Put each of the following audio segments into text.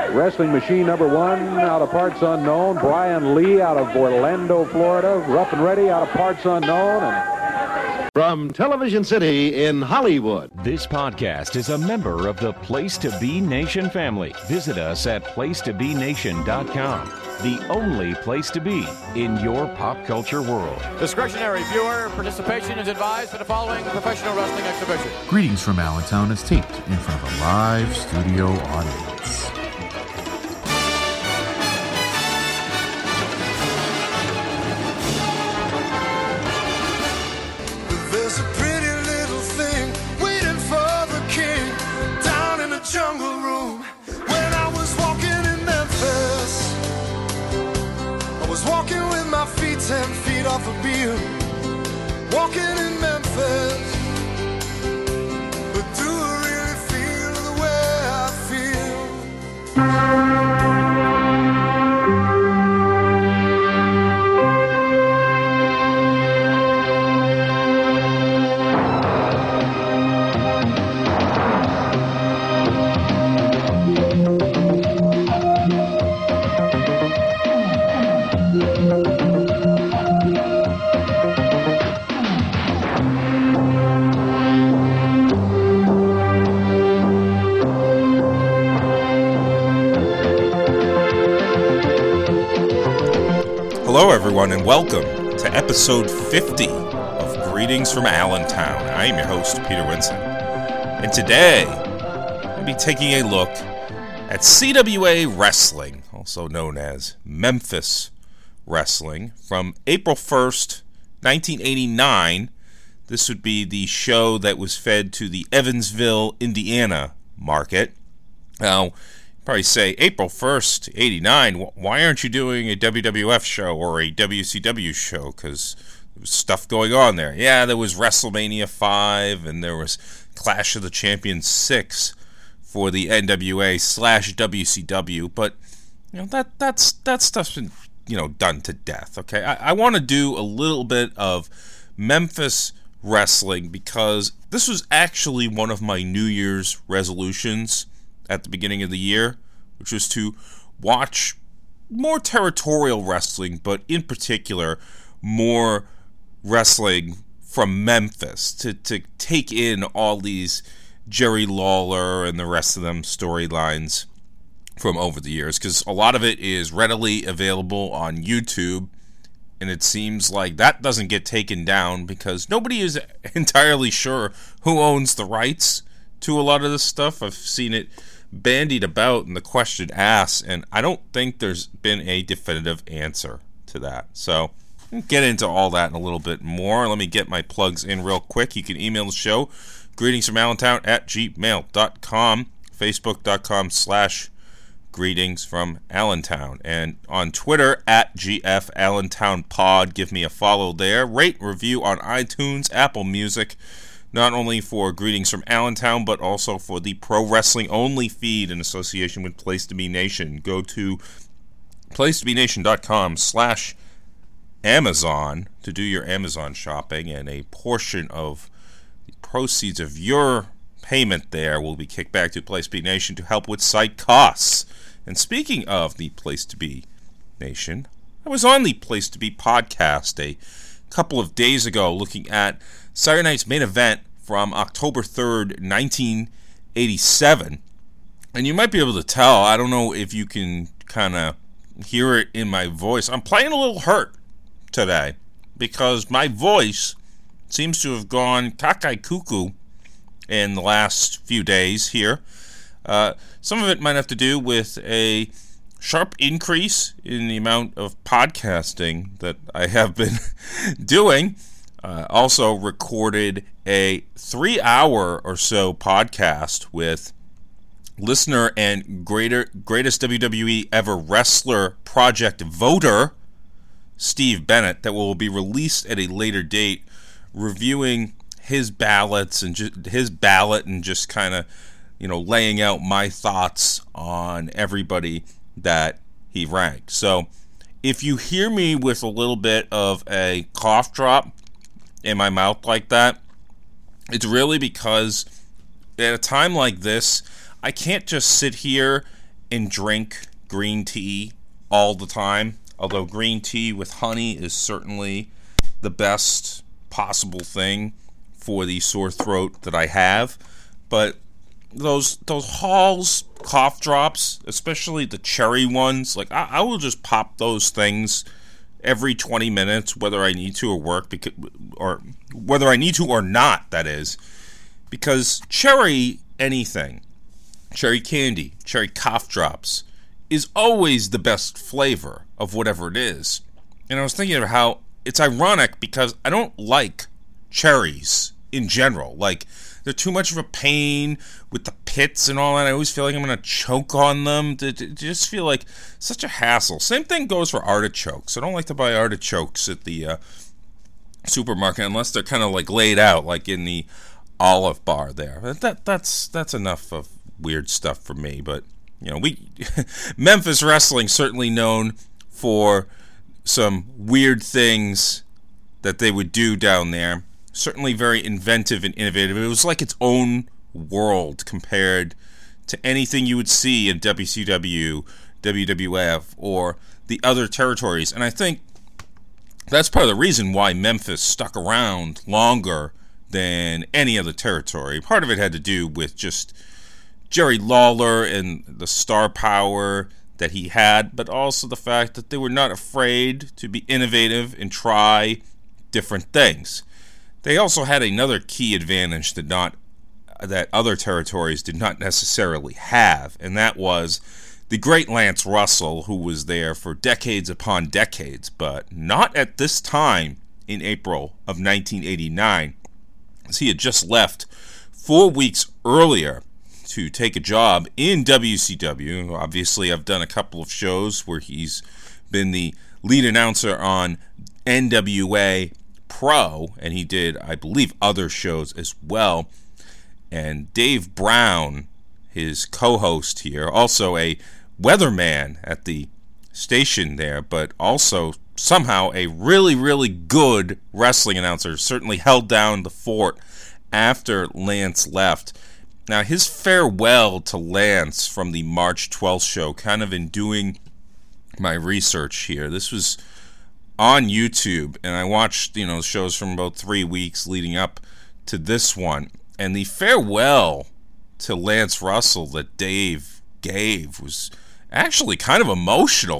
Wrestling Machine number 1 out of parts unknown. Brian Lee out of Orlando, Florida. Rough and Ready out of parts unknown. And from Television City in Hollywood. This podcast is a member of the Place to Be Nation family. Visit us at placetobenation.com. The only place to be in your pop culture world. Discretionary viewer participation is advised for the following professional wrestling exhibition. Greetings from Allentown is taped in front of a live studio audience. There's a pretty little thing waiting for the king down in the jungle room. When I was walking in Memphis, I was walking with my feet 10 feet off a beam. Walking in Memphis, but do I really feel the way I feel? Hello, everyone, and welcome to episode 50 of Greetings from Allentown. I am your host, Peter Winson. And today, I'll be taking a look at CWA Wrestling, also known as Memphis Wrestling, from April 1st, 1989. This would be the show that was fed to the Evansville, Indiana market. Now, probably say, April 1st, 89, why aren't you doing a WWF show or a WCW show? Because there was stuff going on there. Yeah, there was WrestleMania 5, and there was Clash of the Champions 6 for the NWA/WCW, but, you know, that stuff's been, done to death, okay? I want to do a little bit of Memphis wrestling because this was actually one of my New Year's resolutions at the beginning of the year, which was to watch more territorial wrestling, but in particular, more wrestling from Memphis, to take in all these Jerry Lawler and the rest of them storylines from over the years, because a lot of it is readily available on YouTube, and it seems like that doesn't get taken down because nobody is entirely sure who owns the rights to a lot of this stuff. I've seen it bandied about and the question asked, and I don't think there's been a definitive answer to that. So we'll get into all that in a little bit more. Let me get my plugs in real quick. You can email the show, greetingsfromallentown@gmail.com, facebook.com/greetingsfromallentown, and on Twitter @GFAllentownPod. Give me a follow there. Rate, review on iTunes, Apple Music, not only for Greetings from Allentown, but also for the Pro Wrestling Only feed in association with Place to Be Nation. Go to placetobenation.com/Amazon to do your Amazon shopping, and a portion of the proceeds of your payment there will be kicked back to Place to Be Nation to help with site costs. And speaking of the Place to Be Nation, I was on the Place to Be podcast a couple of days ago looking at Saturday night's main event from October 3rd, 1987. And you might be able to tell, I don't know if you can kind of hear it in my voice. I'm playing a little hurt today because my voice seems to have gone kakai cuckoo in the last few days here. Some of it might have to do with a sharp increase in the amount of podcasting that I have been doing. Also recorded a 3-hour or so podcast with listener and greatest WWE ever wrestler project voter Steve Bennett that will be released at a later date, reviewing his ballots and his ballot and just kind of, laying out my thoughts on everybody that he ranked. So if you hear me with a little bit of a cough drop in my mouth like that, it's really because at a time like this, I can't just sit here and drink green tea all the time, although green tea with honey is certainly the best possible thing for the sore throat that I have. But those Hall's cough drops, especially the cherry ones, like I will just pop those things every 20 minutes, whether I need to or work, or whether I need to or not, that is, because cherry anything, cherry candy, cherry cough drops, is always the best flavor of whatever it is. And I was thinking of how it's ironic because I don't like cherries in general. Like, they're too much of a pain with the pits and all that. I always feel like I'm going to choke on them. They just feel like such a hassle. Same thing goes for artichokes. I don't like to buy artichokes at the supermarket unless they're kind of like laid out, like in the Olive Bar there. That's enough of weird stuff for me. But you know, Memphis wrestling certainly known for some weird things that they would do down there. Certainly very inventive and innovative. It was like its own world compared to anything you would see in WCW, WWF, or the other territories. And I think that's part of the reason why Memphis stuck around longer than any other territory. Part of it had to do with just Jerry Lawler and the star power that he had, but also the fact that they were not afraid to be innovative and try different things. They also had another key advantage that other territories did not necessarily have, and that was the great Lance Russell, who was there for decades upon decades, but not at this time in April of 1989, as he had just left 4 weeks earlier to take a job in WCW. Obviously, I've done a couple of shows where he's been the lead announcer on NWA Pro, and he did, I believe, other shows as well. And Dave Brown, his co-host here, also a weatherman at the station there, but also somehow a really, really good wrestling announcer, certainly held down the fort after Lance left. Now, his farewell to Lance from the March 12th show, kind of in doing my research here, this was on YouTube, and I watched, shows from about 3 weeks leading up to this one, and the farewell to Lance Russell that Dave gave was actually kind of emotional.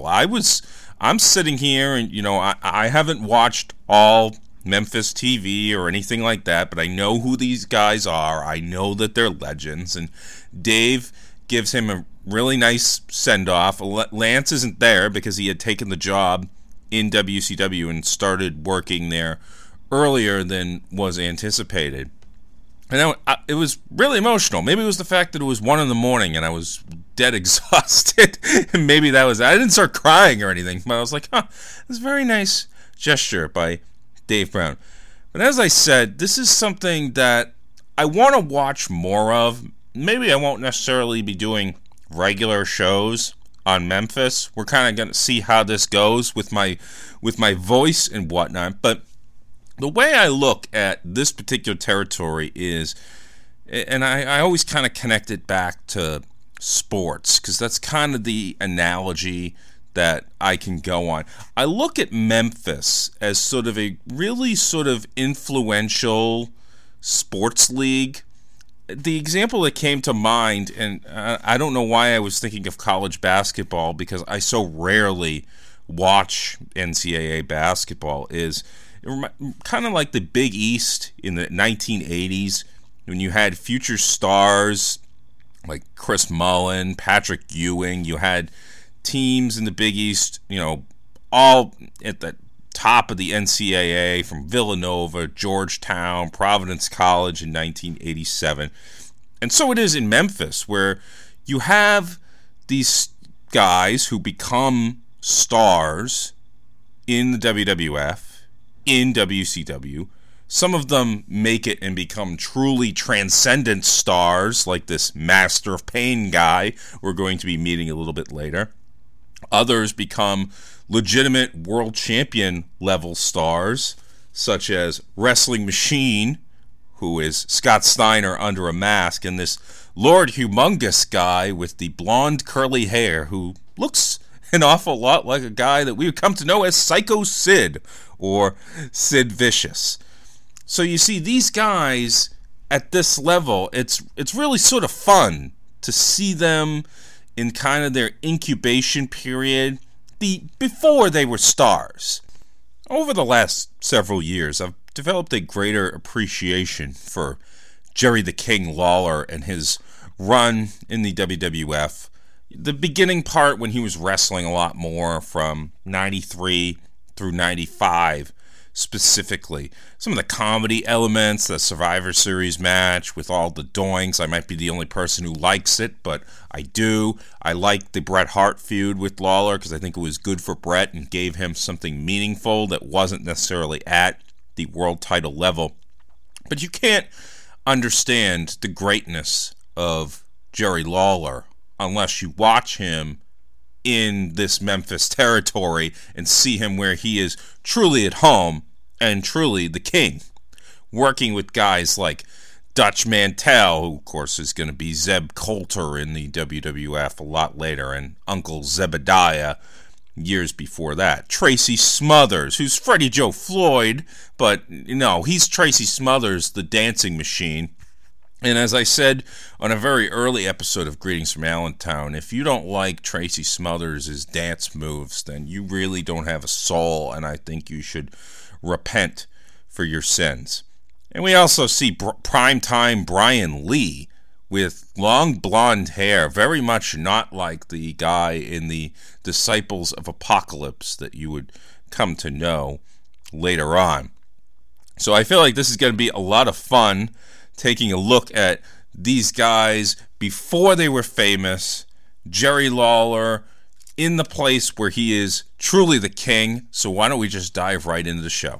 I'm sitting here, and I haven't watched all Memphis TV or anything like that, but I know who these guys are. I know that they're legends, and Dave gives him a really nice send-off. Lance isn't there because he had taken the job in WCW and started working there earlier than was anticipated. And it was really emotional. Maybe it was the fact that it was 1 a.m. and I was dead exhausted. And maybe that was it. I didn't start crying or anything, but I was like, this is a very nice gesture by Dave Brown. But as I said, this is something that I want to watch more of. Maybe I won't necessarily be doing regular shows on Memphis. We're kind of going to see how this goes with my voice and whatnot. But the way I look at this particular territory is, and I always kind of connect it back to sports, because that's kind of the analogy that I can go on. I look at Memphis as sort of a really sort of influential sports league. The example that came to mind, and I don't know why I was thinking of college basketball because I so rarely watch NCAA basketball, is kind of like the Big East in the 1980s when you had future stars like Chris Mullin, Patrick Ewing. You had teams in the Big East, all at the top of the NCAA, from Villanova, Georgetown, Providence College in 1987. And so it is in Memphis, where you have these guys who become stars in the WWF, in WCW. Some of them make it and become truly transcendent stars, like this Master of Pain guy we're going to be meeting a little bit later. Others become legitimate world champion level stars, such as Wrestling Machine, who is Scott Steiner under a mask, and this Lord Humongous guy with the blonde curly hair who looks an awful lot like a guy that we would come to know as Psycho Sid or Sid Vicious. So you see, these guys at this level, it's really sort of fun to see them in kind of their incubation period before they were stars. Over the last several years, I've developed a greater appreciation for Jerry the King Lawler and his run in the WWF. The beginning part when he was wrestling a lot more from 93 through 95 specifically. Some of the comedy elements, the Survivor Series match with all the doings. I might be the only person who likes it, but I do. I like the Bret Hart feud with Lawler because I think it was good for Bret and gave him something meaningful that wasn't necessarily at the world title level. But you can't understand the greatness of Jerry Lawler unless you watch him in this Memphis territory and see him where he is truly at home and truly the king, working with guys like Dutch Mantel, who of course is going to be Zeb Coulter in the WWF a lot later, and Uncle Zebediah years before that. Tracy Smothers, who's Freddie Joe Floyd, but he's Tracy Smothers, the dancing machine. And as I said on a very early episode of Greetings from Allentown, if you don't like Tracy Smothers' dance moves, then you really don't have a soul, and I think you should repent for your sins. And we also see primetime Brian Lee with long blonde hair, very much not like the guy in the Disciples of Apocalypse that you would come to know later on. So I feel like this is going to be a lot of fun, taking a look at these guys before they were famous. Jerry Lawler in the place where he is truly the king. So why don't we just dive right into the show?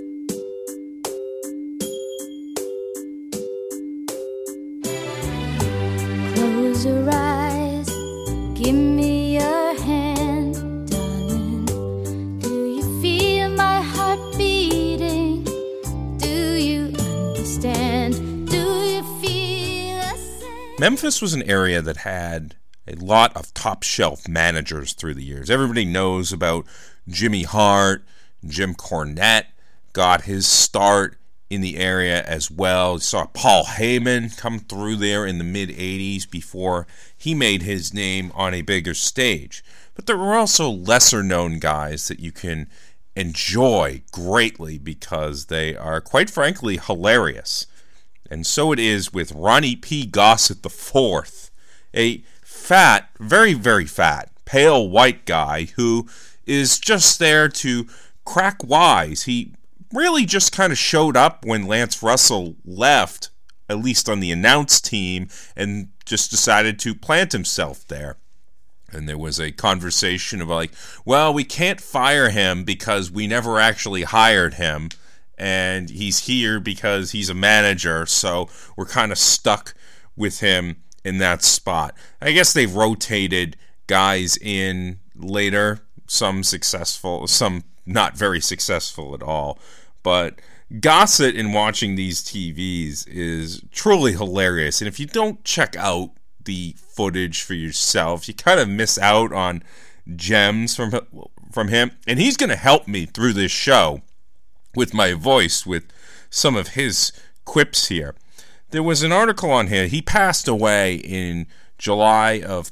Close your eyes, give me your hand, darling. Do you feel my heart beating? Do you understand? Do you feel the same? Memphis was an area that had a lot of top-shelf managers through the years. Everybody knows about Jimmy Hart. Jim Cornette got his start in the area as well. You saw Paul Heyman come through there in the mid-'80s before he made his name on a bigger stage. But there were also lesser-known guys that you can enjoy greatly because they are, quite frankly, hilarious. And so it is with Ronnie P. Gossett IV, a fat, very, very fat, pale white guy who is just there to crack wise. He really just kind of showed up when Lance Russell left, at least on the announce team, and just decided to plant himself there. And there was a conversation of like, well, we can't fire him because we never actually hired him, and he's here because he's a manager, so we're kind of stuck with him in that spot. I guess they've rotated guys in later, some successful, some not very successful at all. But Gossett in watching these TVs is truly hilarious. And if you don't check out the footage for yourself, you kind of miss out on gems from him. And he's going to help me through this show with my voice, with some of his quips here. There was an article on here. He passed away in July of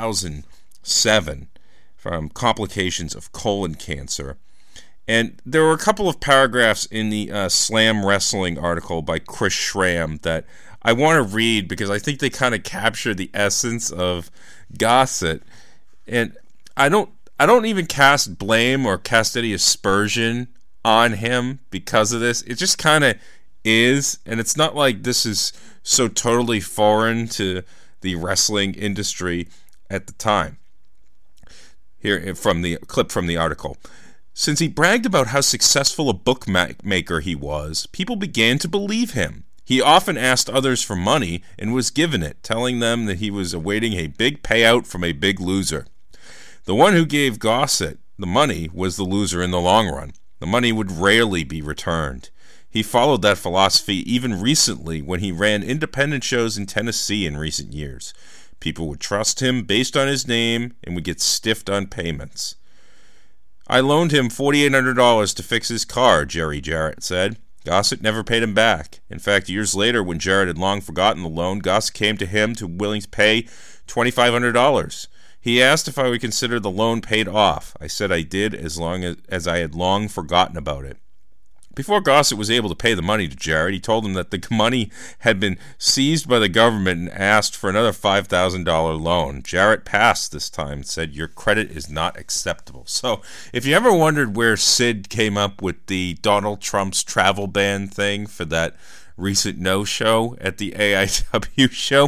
2007 from complications of colon cancer. And there were a couple of paragraphs in the Slam Wrestling article by Chris Schramm that I want to read because I think they kind of capture the essence of Gossett. And I don't even cast blame or cast any aspersion on him because of this. It just kind of is, and it's not like this is so totally foreign to the wrestling industry at the time. Here from the clip from the article. Since he bragged about how successful a bookmaker he was, people began to believe him. He often asked others for money and was given it, telling them that he was awaiting a big payout from a big loser. The one who gave Gossett the money was the loser in the long run. The money would rarely be returned. He followed that philosophy even recently when he ran independent shows in Tennessee in recent years. People would trust him based on his name and would get stiffed on payments. I loaned him $4,800 to fix his car, Jerry Jarrett said. Gossett never paid him back. In fact, years later, when Jarrett had long forgotten the loan, Gossett came to him willing to pay $2,500. He asked if I would consider the loan paid off. I said I did as long as I had long forgotten about it. Before Gossett was able to pay the money to Jarrett, he told him that the money had been seized by the government and asked for another $5,000 loan. Jarrett passed this time and said, "Your credit is not acceptable." So, if you ever wondered where Sid came up with the Donald Trump's travel ban thing for that recent no-show at the AIW show,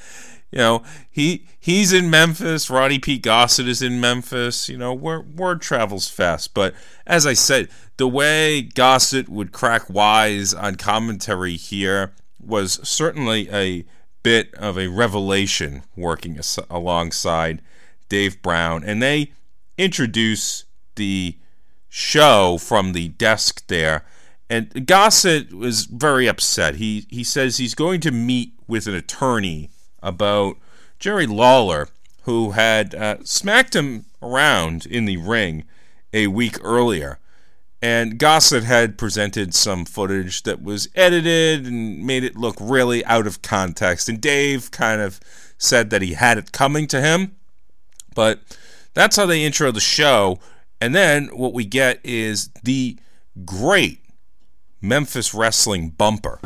he's in Memphis. Roddy P. Gossett is in Memphis. Word travels fast. But as I said, the way Gossett would crack wise on commentary here was certainly a bit of a revelation working alongside Dave Brown. And they introduce the show from the desk there. And Gossett was very upset. He says he's going to meet with an attorney about Jerry Lawler, who had smacked him around in the ring a week earlier. And Gossett had presented some footage that was edited and made it look really out of context. And Dave kind of said that he had it coming to him. But that's how they intro the show. And then what we get is the great Memphis Wrestling bumper.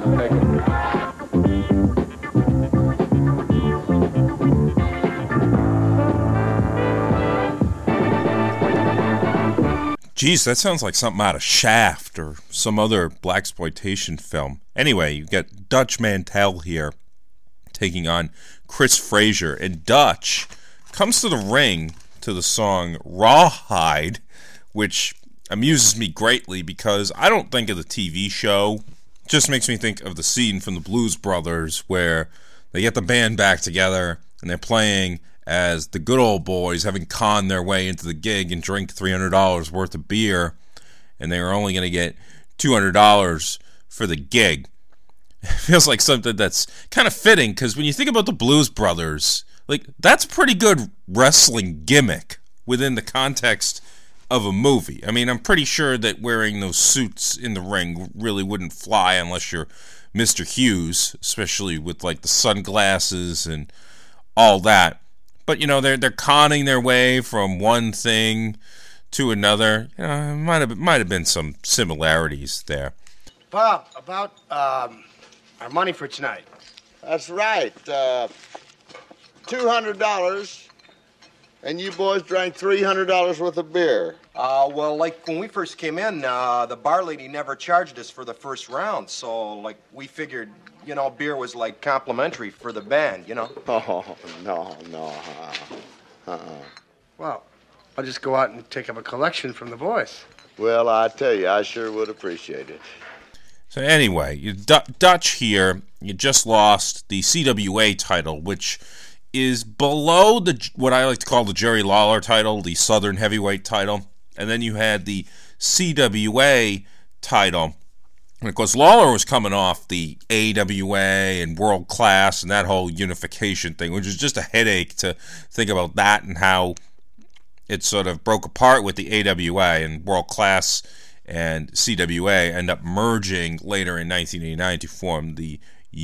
Geez, that sounds like something out of Shaft or some other blaxploitation film. Anyway, you get Dutch Mantell here taking on Chris Frazier, and Dutch comes to the ring to the song Rawhide, which amuses me greatly because I don't think of the TV show. It just makes me think of the scene from the Blues Brothers where they get the band back together and they're playing as the good old boys, having conned their way into the gig and drink $300 worth of beer, and they were only going to get $200 for the gig. It feels like something that's kind of fitting, because when you think about the Blues Brothers, that's a pretty good wrestling gimmick within the context of a movie. I mean, I'm pretty sure that wearing those suits in the ring really wouldn't fly unless you're Mr. Hughes, especially with the sunglasses and all that. But, they're conning their way from one thing to another. Might have been some similarities there. Bob, about our money for tonight. That's right. $200, and you boys drank $300 worth of beer. Well, when we first came in, the bar lady never charged us for the first round, so, we figured, beer was, complimentary for the band, Oh, no. Well, I'll just go out and take up a collection from the boys. Well, I tell you, I sure would appreciate it. So anyway, Dutch here, you just lost the CWA title, which is below what I like to call the Jerry Lawler title, the Southern Heavyweight title. And then you had the CWA title. And of course, Lawler was coming off the AWA and World Class and that whole unification thing, which is just a headache to think about that and how it sort of broke apart with the AWA, and World Class and CWA end up merging later in 1989 to form the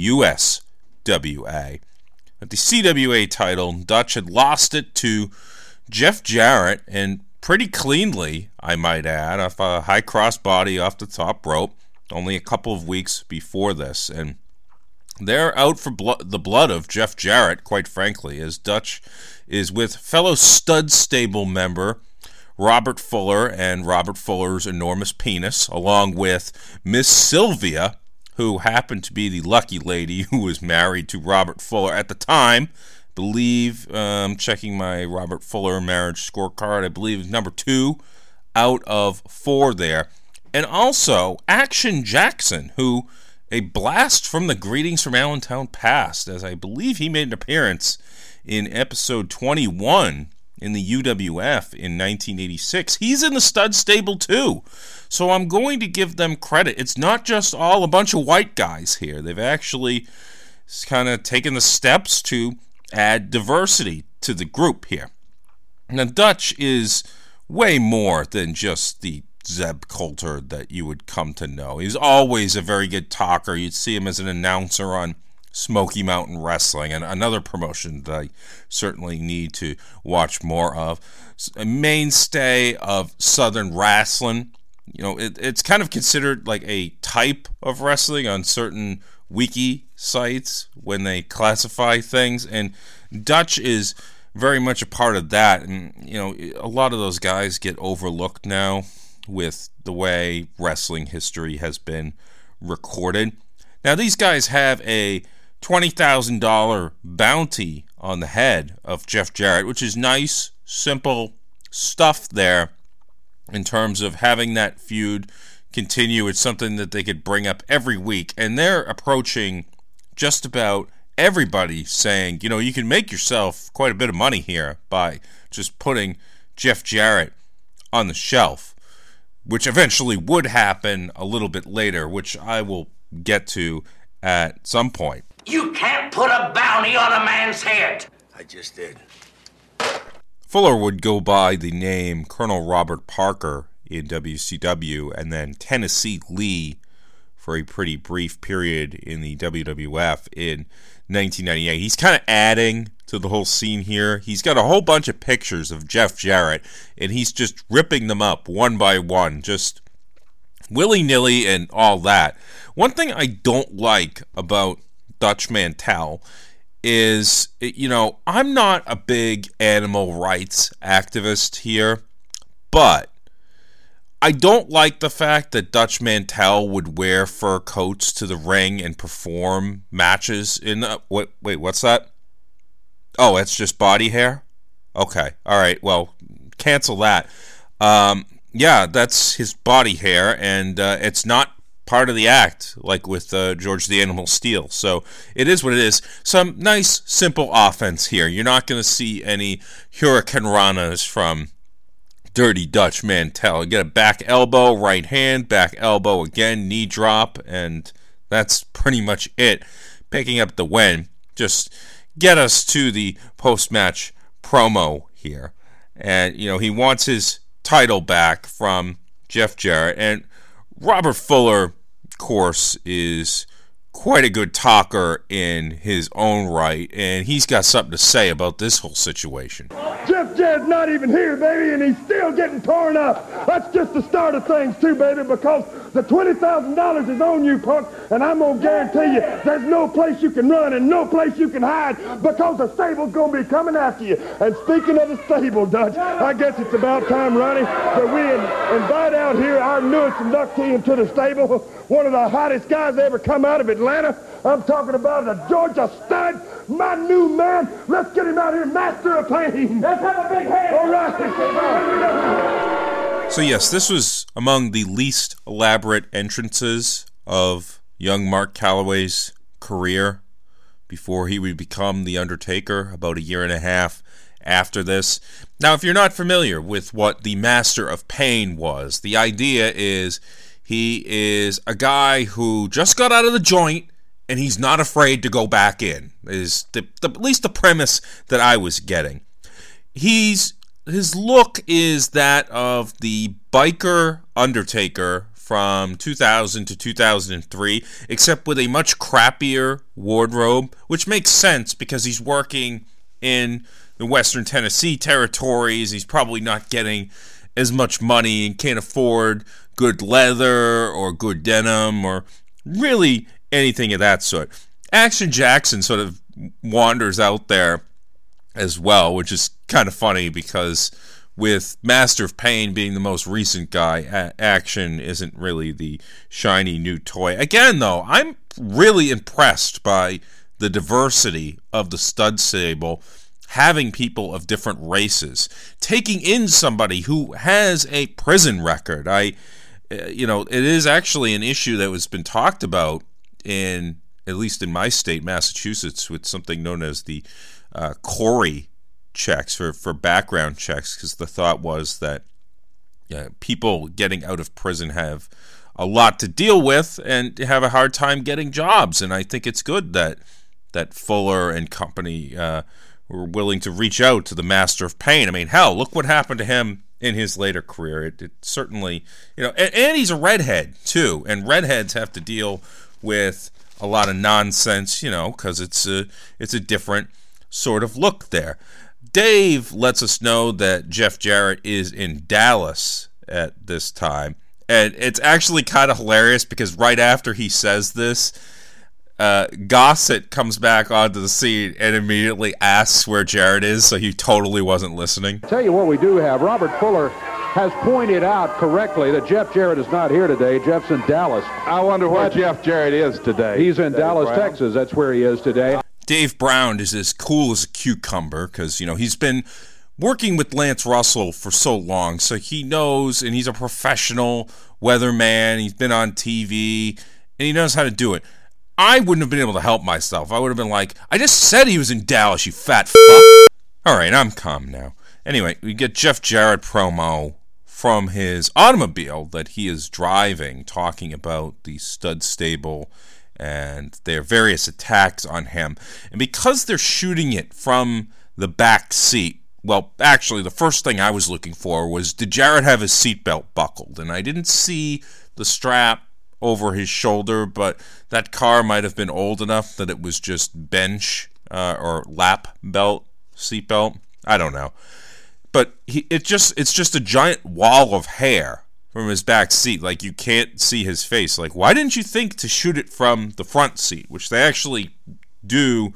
USWA. At the CWA title, Dutch had lost it to Jeff Jarrett, and pretty cleanly, I might add, off a high crossbody off the top rope, only a couple of weeks before this. And they're out for the blood of Jeff Jarrett, quite frankly, as Dutch is with fellow Stud Stable member Robert Fuller and Robert Fuller's enormous penis, along with Miss Sylvia, who happened to be the lucky lady who was married to Robert Fuller at the time. Checking my Robert Fuller marriage scorecard, I believe number 2 out of 4 there. And also Action Jackson, who a blast from the Greetings from Allentown past, as I believe he made an appearance in episode 21 in the UWF in 1986. He's in the stud stable too. So I'm going to give them credit. It's not just all a bunch of white guys here. They've actually kind of taken the steps to add diversity to the group here. Now, Dutch is way more than just the Zeb Coulter that you would come to know. He's always a very good talker. You'd see him as an announcer on Smoky Mountain Wrestling, and another promotion that I certainly need to watch more of. A mainstay of Southern wrestling. You know, it's kind of considered like a type of wrestling on certain wiki sites when they classify things, and Dutch is very much a part of that. And, you know, a lot of those guys get overlooked now with the way wrestling history has been recorded. Now, these guys have a $20,000 bounty on the head of Jeff Jarrett, which is nice, simple stuff there in terms of having that feud continue. It's something that they could bring up every week, and they're approaching just about everybody saying, you know, you can make yourself quite a bit of money here by just putting Jeff Jarrett on the shelf, which eventually would happen a little bit later, which I will get to at some point. You can't put a bounty on a man's head. I just did. Fuller would go by the name Colonel Robert Parker in WCW, and then Tennessee Lee for a pretty brief period in the WWF in 1998. He's kind of adding to the whole scene here. He's got a whole bunch of pictures of Jeff Jarrett, and he's just ripping them up one by one, just willy-nilly and all that. One thing I don't like about Dutch Mantell is, you know, I'm not a big animal rights activist here, but I don't like the fact that Dutch Mantell would wear fur coats to the ring and perform matches in wait, what's that? Oh, it's just body hair? Okay, all right, well, cancel that. Yeah, that's his body hair, and it's not part of the act, like with George the Animal Steel. So it is what it is. Some nice, simple offense here. You're not going to see any Hurricane Ranas from Dirty Dutch Mantell. You get a back elbow, right hand, back elbow again, knee drop, and that's pretty much it. Picking up the win. Just get us to the post-match promo here. And, you know, he wants his title back from Jeff Jarrett. And Robert Fuller, of course, is quite a good talker in his own right, and he's got something to say about this whole situation. Jeff Jarrett's not even here, baby, and he's still getting torn up. That's just the start of things, too, baby, because the $20,000 is on you, punk, and I'm going to guarantee you there's no place you can run and no place you can hide because the stable's going to be coming after you. And speaking of the stable, Dutch, I guess it's about time, Ronnie, that we invite out here our newest inductee into the stable, one of the hottest guys that ever come out of Atlanta. I'm talking about the Georgia Stud, my new man. Let's get him out here, Master of Pain. Let's have a big hand. All right. So yes, this was among the least elaborate entrances of young Mark Calloway's career before he would become The Undertaker about a year and a half after this. Now, if you're not familiar with what the Master of Pain was, the idea is he is a guy who just got out of the joint and he's not afraid to go back in, is at least the premise that I was getting. His look is that of the biker Undertaker from 2000 to 2003, except with a much crappier wardrobe, which makes sense because he's working in the Western Tennessee territories. He's probably not getting as much money and can't afford good leather or good denim or really anything of that sort. Action Jackson sort of wanders out there as well, which is kind of funny because with Master of Pain being the most recent guy, Action isn't really the shiny new toy. Again, though, I'm really impressed by the diversity of the stud stable, having people of different races, taking in somebody who has a prison record. It is actually an issue that has been talked about at least in my state, Massachusetts, with something known as the Corey checks, for background checks, because the thought was that people getting out of prison have a lot to deal with and have a hard time getting jobs. And I think it's good that Fuller and company were willing to reach out to the Master of Pain. I mean, hell, look what happened to him in his later career. It certainly, and he's a redhead too, and redheads have to deal with a lot of nonsense, because it's a different sort of look there. Dave lets us know that Jeff Jarrett is in Dallas at this time, and it's actually kind of hilarious because right after he says this, Gossett comes back onto the scene and immediately asks where Jarrett is, so he totally wasn't listening. Tell you what we do have. Robert Fuller has pointed out correctly that Jeff Jarrett is not here today. Jeff's in Dallas. I wonder where Jeff Jarrett is today. He's in Dallas, Texas. That's where he is today. Dave Brown is as cool as a cucumber because, he's been working with Lance Russell for so long, so he knows, and he's a professional weatherman. He's been on TV, and he knows how to do it. I wouldn't have been able to help myself. I would have been like, I just said he was in Dallas, you fat fuck. All right, I'm calm now. Anyway, we get Jeff Jarrett promo from his automobile that he is driving, talking about the stud stable and their various attacks on him. And because they're shooting it from the back seat, well, actually, the first thing I was looking for was, did Jarrett have his seatbelt buckled? And I didn't see the strap over his shoulder, but that car might have been old enough that it was just bench or lap belt, seatbelt. I don't know. But it's just a giant wall of hair from his back seat. Like, you can't see his face. Like, why didn't you think to shoot it from the front seat, which they actually do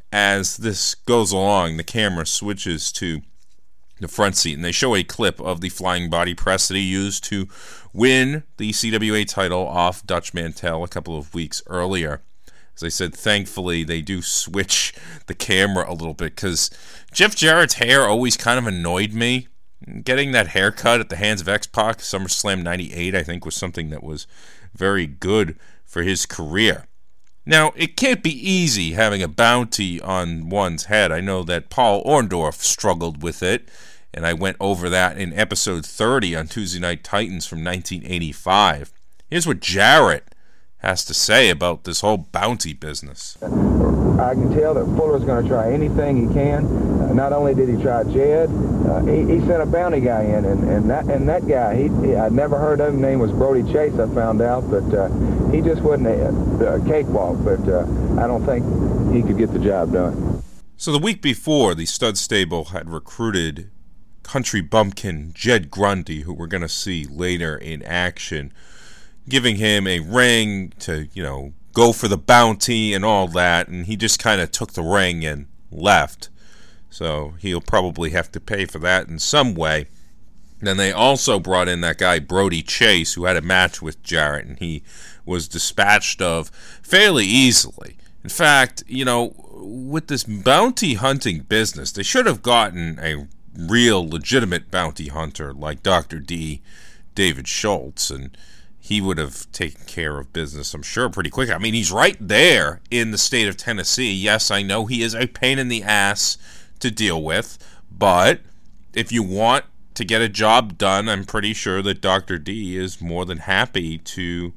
as this goes along. The camera switches to the front seat, and they show a clip of the flying body press that he used to win the CWA title off Dutch Mantell a couple of weeks earlier. As I said, thankfully, they do switch the camera a little bit, because Jeff Jarrett's hair always kind of annoyed me. Getting that haircut at the hands of X-Pac, SummerSlam 98, I think, was something that was very good for his career. Now, it can't be easy having a bounty on one's head. I know that Paul Orndorff struggled with it, and I went over that in episode 30 on Tuesday Night Titans from 1985. Here's what Jarrett has to say about this whole bounty business. I can tell that Fuller's going to try anything he can. Not only did he try Jed, he sent a bounty guy in, and that guy, I'd never heard of him. His name was Brody Chase, I found out, but he just wasn't a cakewalk, but I don't think he could get the job done. So the week before, the stud stable had recruited country bumpkin Jed Grundy, who we're going to see later in action, giving him a ring to, go for the bounty and all that, and he just kind of took the ring and left. So he'll probably have to pay for that in some way. Then they also brought in that guy Brody Chase, who had a match with Jarrett, and he was dispatched of fairly easily. In fact, with this bounty hunting business, they should have gotten a real legitimate bounty hunter like Dr. D, David Schultz, and he would have taken care of business, I'm sure, pretty quick. I mean, he's right there in the state of Tennessee. Yes, I know he is a pain in the ass to deal with, but if you want to get a job done, I'm pretty sure that Dr. D is more than happy to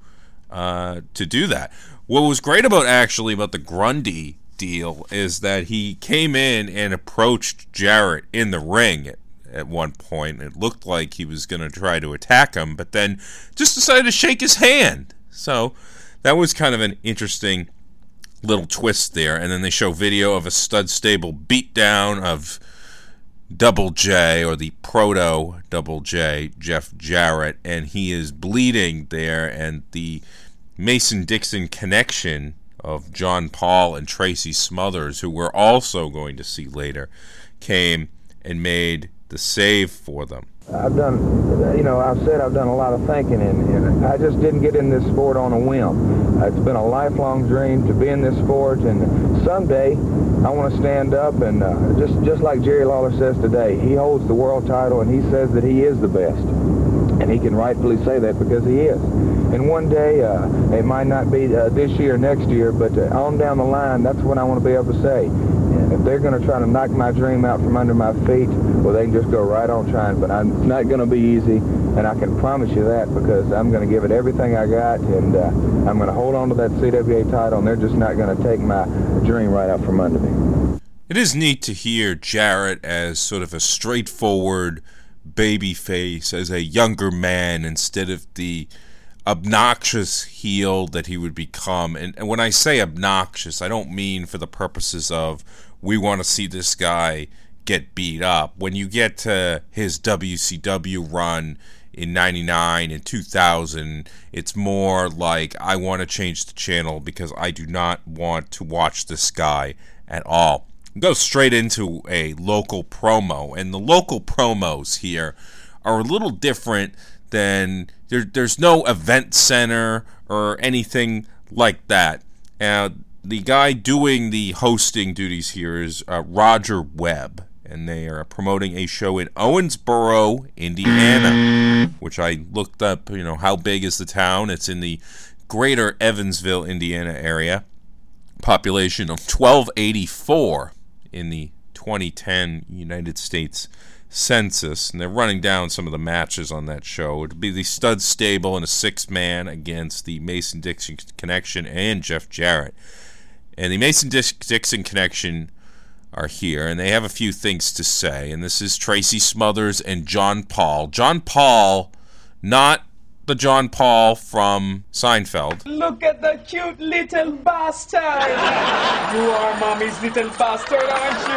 do that. What was great about the Grundy deal is that he came in and approached Jarrett in the ring at one point. It looked like he was going to try to attack him, but then just decided to shake his hand. So that was kind of an interesting little twist there. And then they show video of a stud stable beatdown of Double J, or the proto Double J, Jeff Jarrett, and he is bleeding there, and the Mason-Dixon connection of John Paul and Tracy Smothers, who we're also going to see later, came and made the save for them. I've said I've done a lot of thinking, and I just didn't get in this sport on a whim. It's been a lifelong dream to be in this sport, and someday I want to stand up and just like Jerry Lawler says today, he holds the world title and he says that he is the best. And he can rightfully say that because he is. And one day, it might not be this year or next year, but on down the line, that's what I want to be able to say. And if they're going to try to knock my dream out from under my feet, well, they can just go right on trying. But it's not going to be easy, and I can promise you that, because I'm going to give it everything I got, and I'm going to hold on to that CWA title, and they're just not going to take my dream right out from under me. It is neat to hear Jarrett as sort of a straightforward baby face, as a younger man, instead of the obnoxious heel that he would become. And when I say obnoxious, I don't mean for the purposes of we want to see this guy get beat up. When you get to his WCW run in 99 and 2000, it's more like I want to change the channel because I do not want to watch this guy at all. Go straight into a local promo, and the local promos here are a little different than there's no event center or anything like that. The guy doing the hosting duties here is Roger Webb, and they are promoting a show in Owensboro, Indiana, which I looked up, how big is the town. It's in the greater Evansville, Indiana area. Population of 1284 in the 2010 United States Census, and they're running down some of the matches on that show. It'll be the Stud Stable and a 6-man against the Mason-Dixon Connection and Jeff Jarrett. And the Mason-Dixon Connection are here, and they have a few things to say. And this is Tracy Smothers and John Paul. John Paul, not the John Paul from Seinfeld. Look at the cute little bastard. You are mommy's little bastard, aren't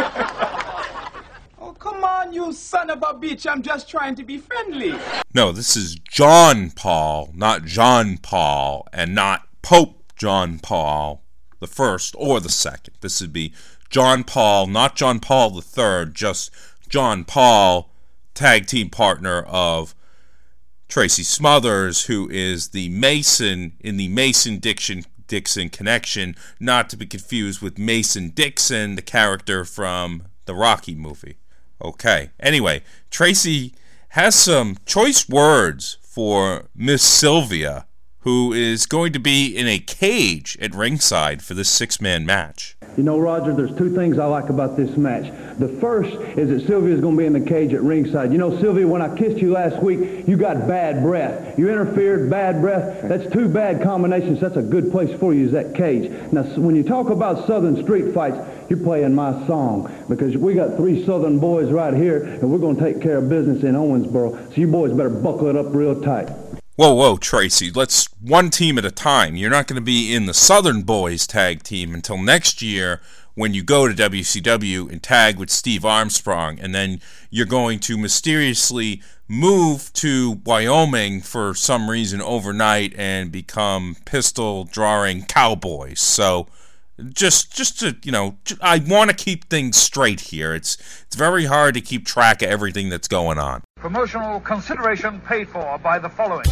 you? Oh, come on, you son of a bitch. I'm just trying to be friendly. No, this is John Paul, not John Paul, and not Pope John Paul the first or the second. This would be John Paul, not John Paul the third, just John Paul, tag team partner of Tracy Smothers, who is the Mason in the Mason-Dixon Connection, not to be confused with Mason Dixon, the character from the Rocky movie. Okay, anyway, Tracy has some choice words for Miss Sylvia, who is going to be in a cage at ringside for this 6-man match. You know, Roger, there's two things I like about this match. The first is that Sylvia's going to be in the cage at ringside. You know, Sylvia, when I kissed you last week, you got bad breath. You interfered, bad breath. That's two bad combinations. That's a good place for you, is that cage. Now, when you talk about Southern street fights, you're playing my song, because we got 3 Southern boys right here, and we're going to take care of business in Owensboro. So you boys better buckle it up real tight. Whoa, Tracy, let's one team at a time. You're not going to be in the Southern Boys tag team until next year when you go to WCW and tag with Steve Armstrong, and then you're going to mysteriously move to Wyoming for some reason overnight and become pistol-drawing cowboys. So just to, I want to keep things straight here. It's very hard to keep track of everything that's going on. Promotional consideration paid for by the following.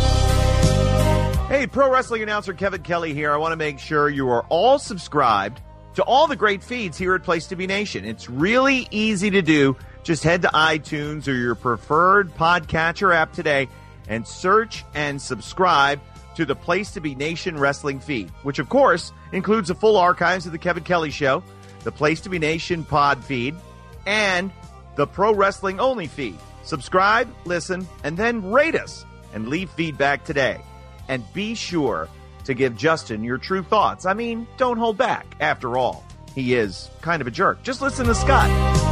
Hey, pro wrestling announcer Kevin Kelly here. I want to make sure you are all subscribed to all the great feeds here at Place to Be Nation. It's really easy to do. Just head to iTunes or your preferred podcatcher app today and search and subscribe to the Place to Be Nation wrestling feed, which of course includes the full archives of the Kevin Kelly Show, the Place to Be Nation pod feed, and the Pro Wrestling Only feed. Subscribe, listen, and then rate us and leave feedback today. And be sure to give Justin your true thoughts. I mean, don't hold back. After all, he is kind of a jerk. Just listen to Scott.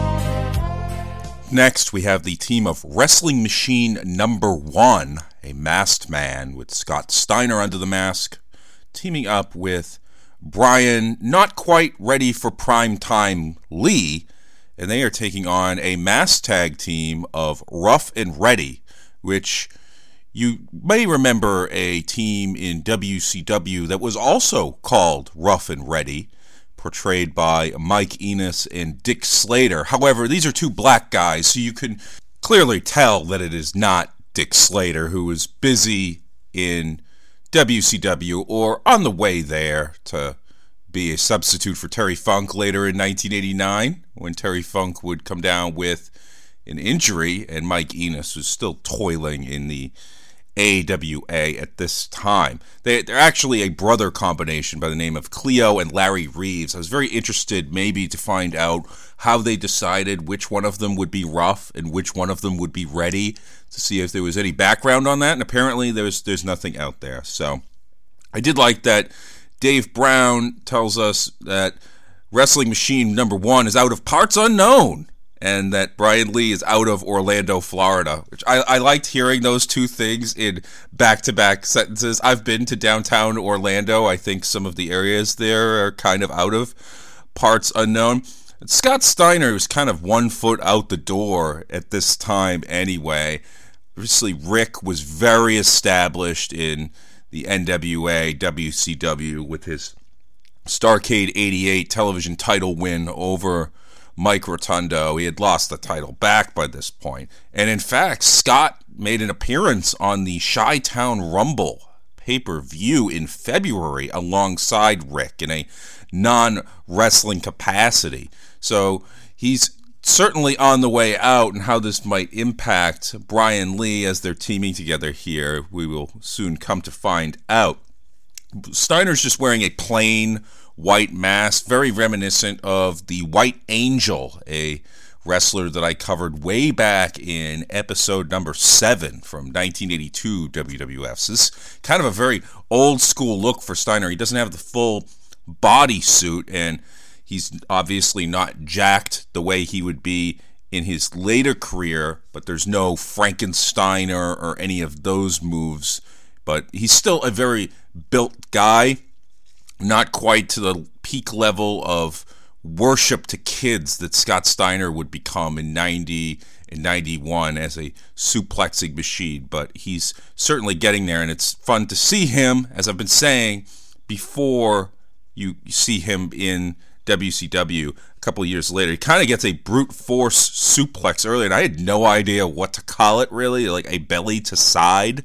Next, we have the team of Wrestling Machine number 1, a masked man with Scott Steiner under the mask, teaming up with Brian, not quite ready for prime time, Lee, and they are taking on a masked tag team of Rough and Ready, which you may remember a team in WCW that was also called Rough and Ready, portrayed by Mike Enos and Dick Slater. However, these are two black guys, so you can clearly tell that it is not Dick Slater, who was busy in WCW or on the way there to be a substitute for Terry Funk later in 1989, when Terry Funk would come down with an injury, and Mike Enos was still toiling in the AWA at this time. They're actually a brother combination by the name of Cleo and Larry Reeves. I was very interested maybe to find out how they decided which one of them would be rough and which one of them would be ready, to see if there was any background on that, and apparently there's nothing out there. So I did like that Dave Brown tells us that Wrestling Machine number 1 is out of parts unknown, and that Brian Lee is out of Orlando, Florida, which I liked hearing those two things in back-to-back sentences. I've been to downtown Orlando. I think some of the areas there are kind of out of parts unknown. And Scott Steiner was kind of 1 foot out the door at this time anyway. Obviously, Rick was very established in the NWA, WCW, with his Starrcade 88 television title win over Mike Rotundo. He had lost the title back by this point. And in fact, Scott made an appearance on the Chi-Town Rumble pay-per-view in February alongside Rick in a non-wrestling capacity. So he's certainly on the way out, and how this might impact Brian Lee as they're teaming together here, we will soon come to find out. Steiner's just wearing a plain white mask, very reminiscent of the White Angel, a wrestler that I covered way back in episode number 7 from 1982 WWF. So this is kind of a very old school look for Steiner. He doesn't have the full body suit, and he's obviously not jacked the way he would be in his later career, but there's no Frankensteiner or any of those moves. But he's still a very built guy, not quite to the peak level of worship to kids that Scott Steiner would become in 90 and 91 as a suplexing machine, but he's certainly getting there, and it's fun to see him, as I've been saying, before you see him in WCW a couple of years later. He kind of gets a brute force suplex early, and I had no idea what to call it, really, like a belly to side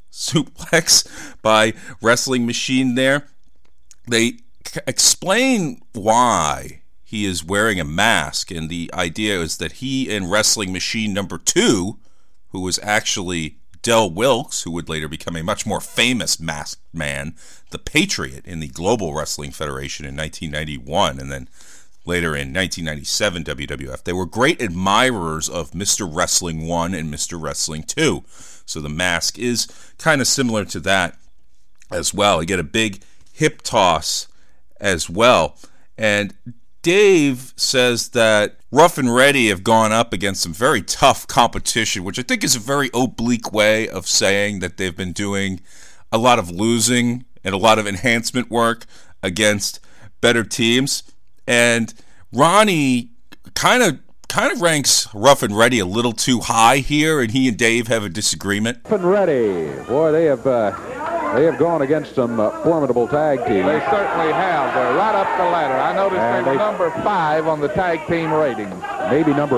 suplex by Wrestling Machine there. They explain why he is wearing a mask, and the idea is that he and Wrestling Machine number 2, who was actually Del Wilkes, who would later become a much more famous masked man, the Patriot in the Global Wrestling Federation in 1991, and then later in 1997 WWF. They were great admirers of Mr. Wrestling 1 and Mr. Wrestling 2. So the mask is kind of similar to that as well. You get a big hip toss as well. And Dave says that Rough and Ready have gone up against some very tough competition, which I think is a very oblique way of saying that they've been doing a lot of losing and a lot of enhancement work against better teams. And Ronnie kind of ranks Rough and Ready a little too high here, and he and Dave have a disagreement. Rough and Ready, boy, they have gone against some formidable tag teams. They certainly have. They're right up the ladder. I noticed they were number 5 on the tag team ratings. Maybe number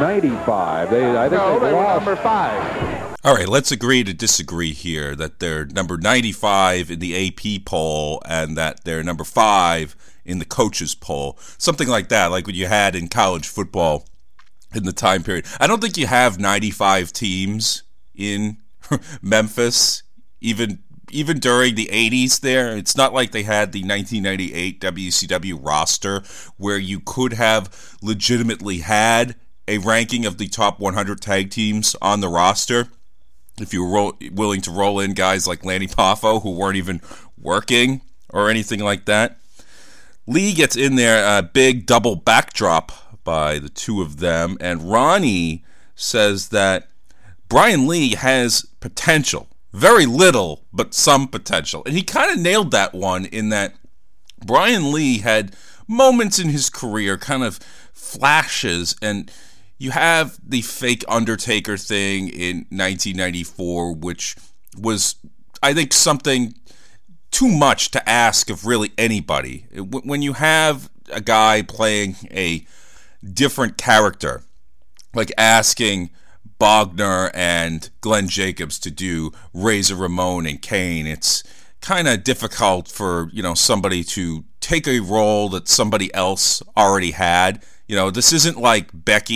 95. They were number 5. All right, let's agree to disagree here, that they're number 95 in the AP poll and that they're number 5 in the coaches poll. Something like that, like what you had in college football in the time period. I don't think you have 95 teams in Memphis, even during the 80s there. It's not like they had the 1998 WCW roster where you could have legitimately had a ranking of the top 100 tag teams on the roster if you were willing to roll in guys like Lanny Poffo who weren't even working or anything like that. Lee gets in there, a big double backdrop by the two of them, and Ronnie says that Brian Lee has potential. Very little, but some potential. And he kind of nailed that one in that Brian Lee had moments in his career, kind of flashes, and you have the fake Undertaker thing in 1994, which was, I think, something too much to ask of really anybody. When you have a guy playing a different character, like asking Bogner and Glenn Jacobs to do Razor Ramon and Kane, it's kind of difficult for, somebody to take a role that somebody else already had. This isn't like Becky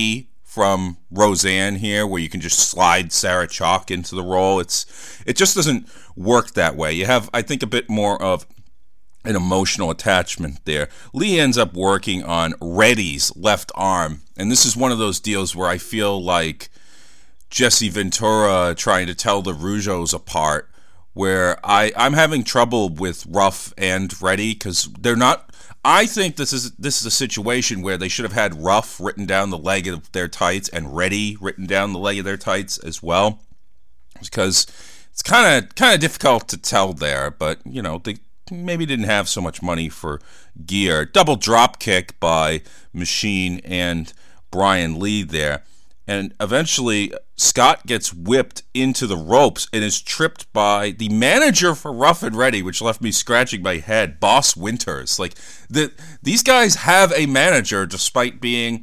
from Roseanne here, where you can just slide Sarah Chalke into the role. It just doesn't work that way. You have, I think, a bit more of an emotional attachment there. Lee ends up working on Reddy's left arm, and this is one of those deals where I feel like Jesse Ventura trying to tell the Rougeaus apart, where I'm having trouble with Ruff and Reddy, because they're not. I think this is a situation where they should have had Ruff written down the leg of their tights and Reddy written down the leg of their tights as well, because it's kind of difficult to tell there. But you know, they maybe didn't have so much money for gear. Double drop kick by Machine and Brian Lee there. And eventually, Scott gets whipped into the ropes and is tripped by the manager for Ruff and Reddy, which left me scratching my head, Boss Winters. Like, these guys have a manager despite being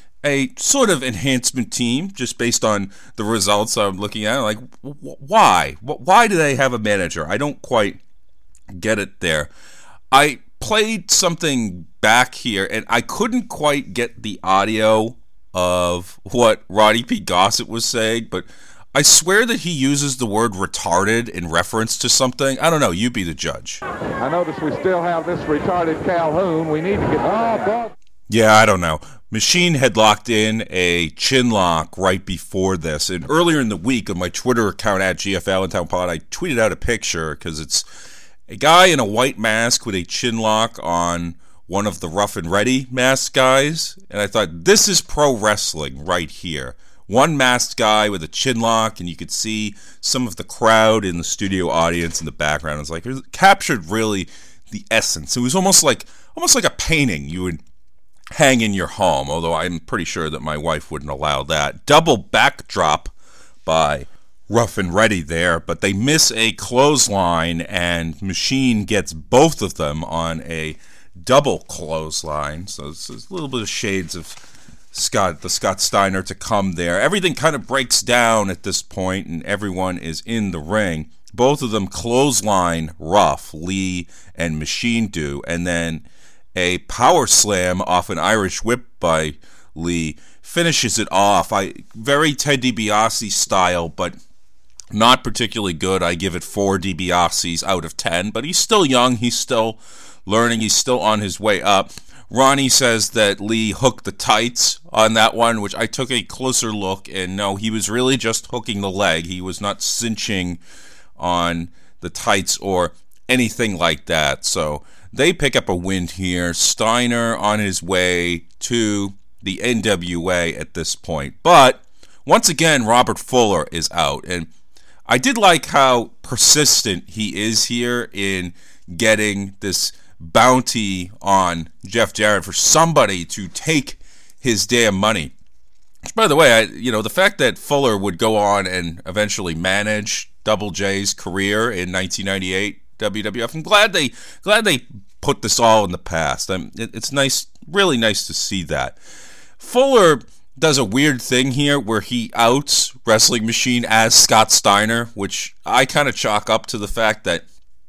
a sort of enhancement team, just based on the results I'm looking at. Like, why? Why do they have a manager? I don't quite get it there. I played something back here, and I couldn't quite get the audio of what Roddy P. Gossett was saying, but I swear that he uses the word retarded in reference to something. I don't know. You be the judge. I notice we still have this retarded Calhoun. We need to get... Yeah, I don't know. Machine had locked in a chin lock right before this, and earlier in the week on my Twitter account at GF Allentown Pod, I tweeted out a picture because it's a guy in a white mask with a chin lock on one of the Ruff and Reddy masked guys, and I thought, this is pro wrestling right here. One masked guy with a chin lock, and you could see some of the crowd in the studio audience in the background. It's like, it captured really the essence. It was almost like a painting you would hang in your home, although I'm pretty sure that my wife wouldn't allow that. Double backdrop by Ruff and Reddy there, but they miss a clothesline, and Machine gets both of them on a double clothesline, so it's a little bit of shades of the Scott Steiner to come there. Everything kind of breaks down at this point, and everyone is in the ring. Both of them clothesline Ruff, Lee, and Machine do, and then a power slam off an Irish whip by Lee finishes it off. Very Ted DiBiase style, but not particularly good. I give it 4 DiBiases out of 10, but he's still young, he's still learning, he's still on his way up. Ronnie says that Lee hooked the tights on that one, which I took a closer look, and no, he was really just hooking the leg. He was not cinching on the tights or anything like that. So they pick up a win here. Steiner on his way to the NWA at this point. But once again, Robert Fuller is out, and I did like how persistent he is here in getting this bounty on Jeff Jarrett for somebody to take his damn money. Which, by the way, the fact that Fuller would go on and eventually manage Double J's career in 1998 WWF, I'm glad they put this all in the past. It's nice, really nice to see that. Fuller does a weird thing here where he outs Wrestling Machine as Scott Steiner, which I kind of chalk up to the fact that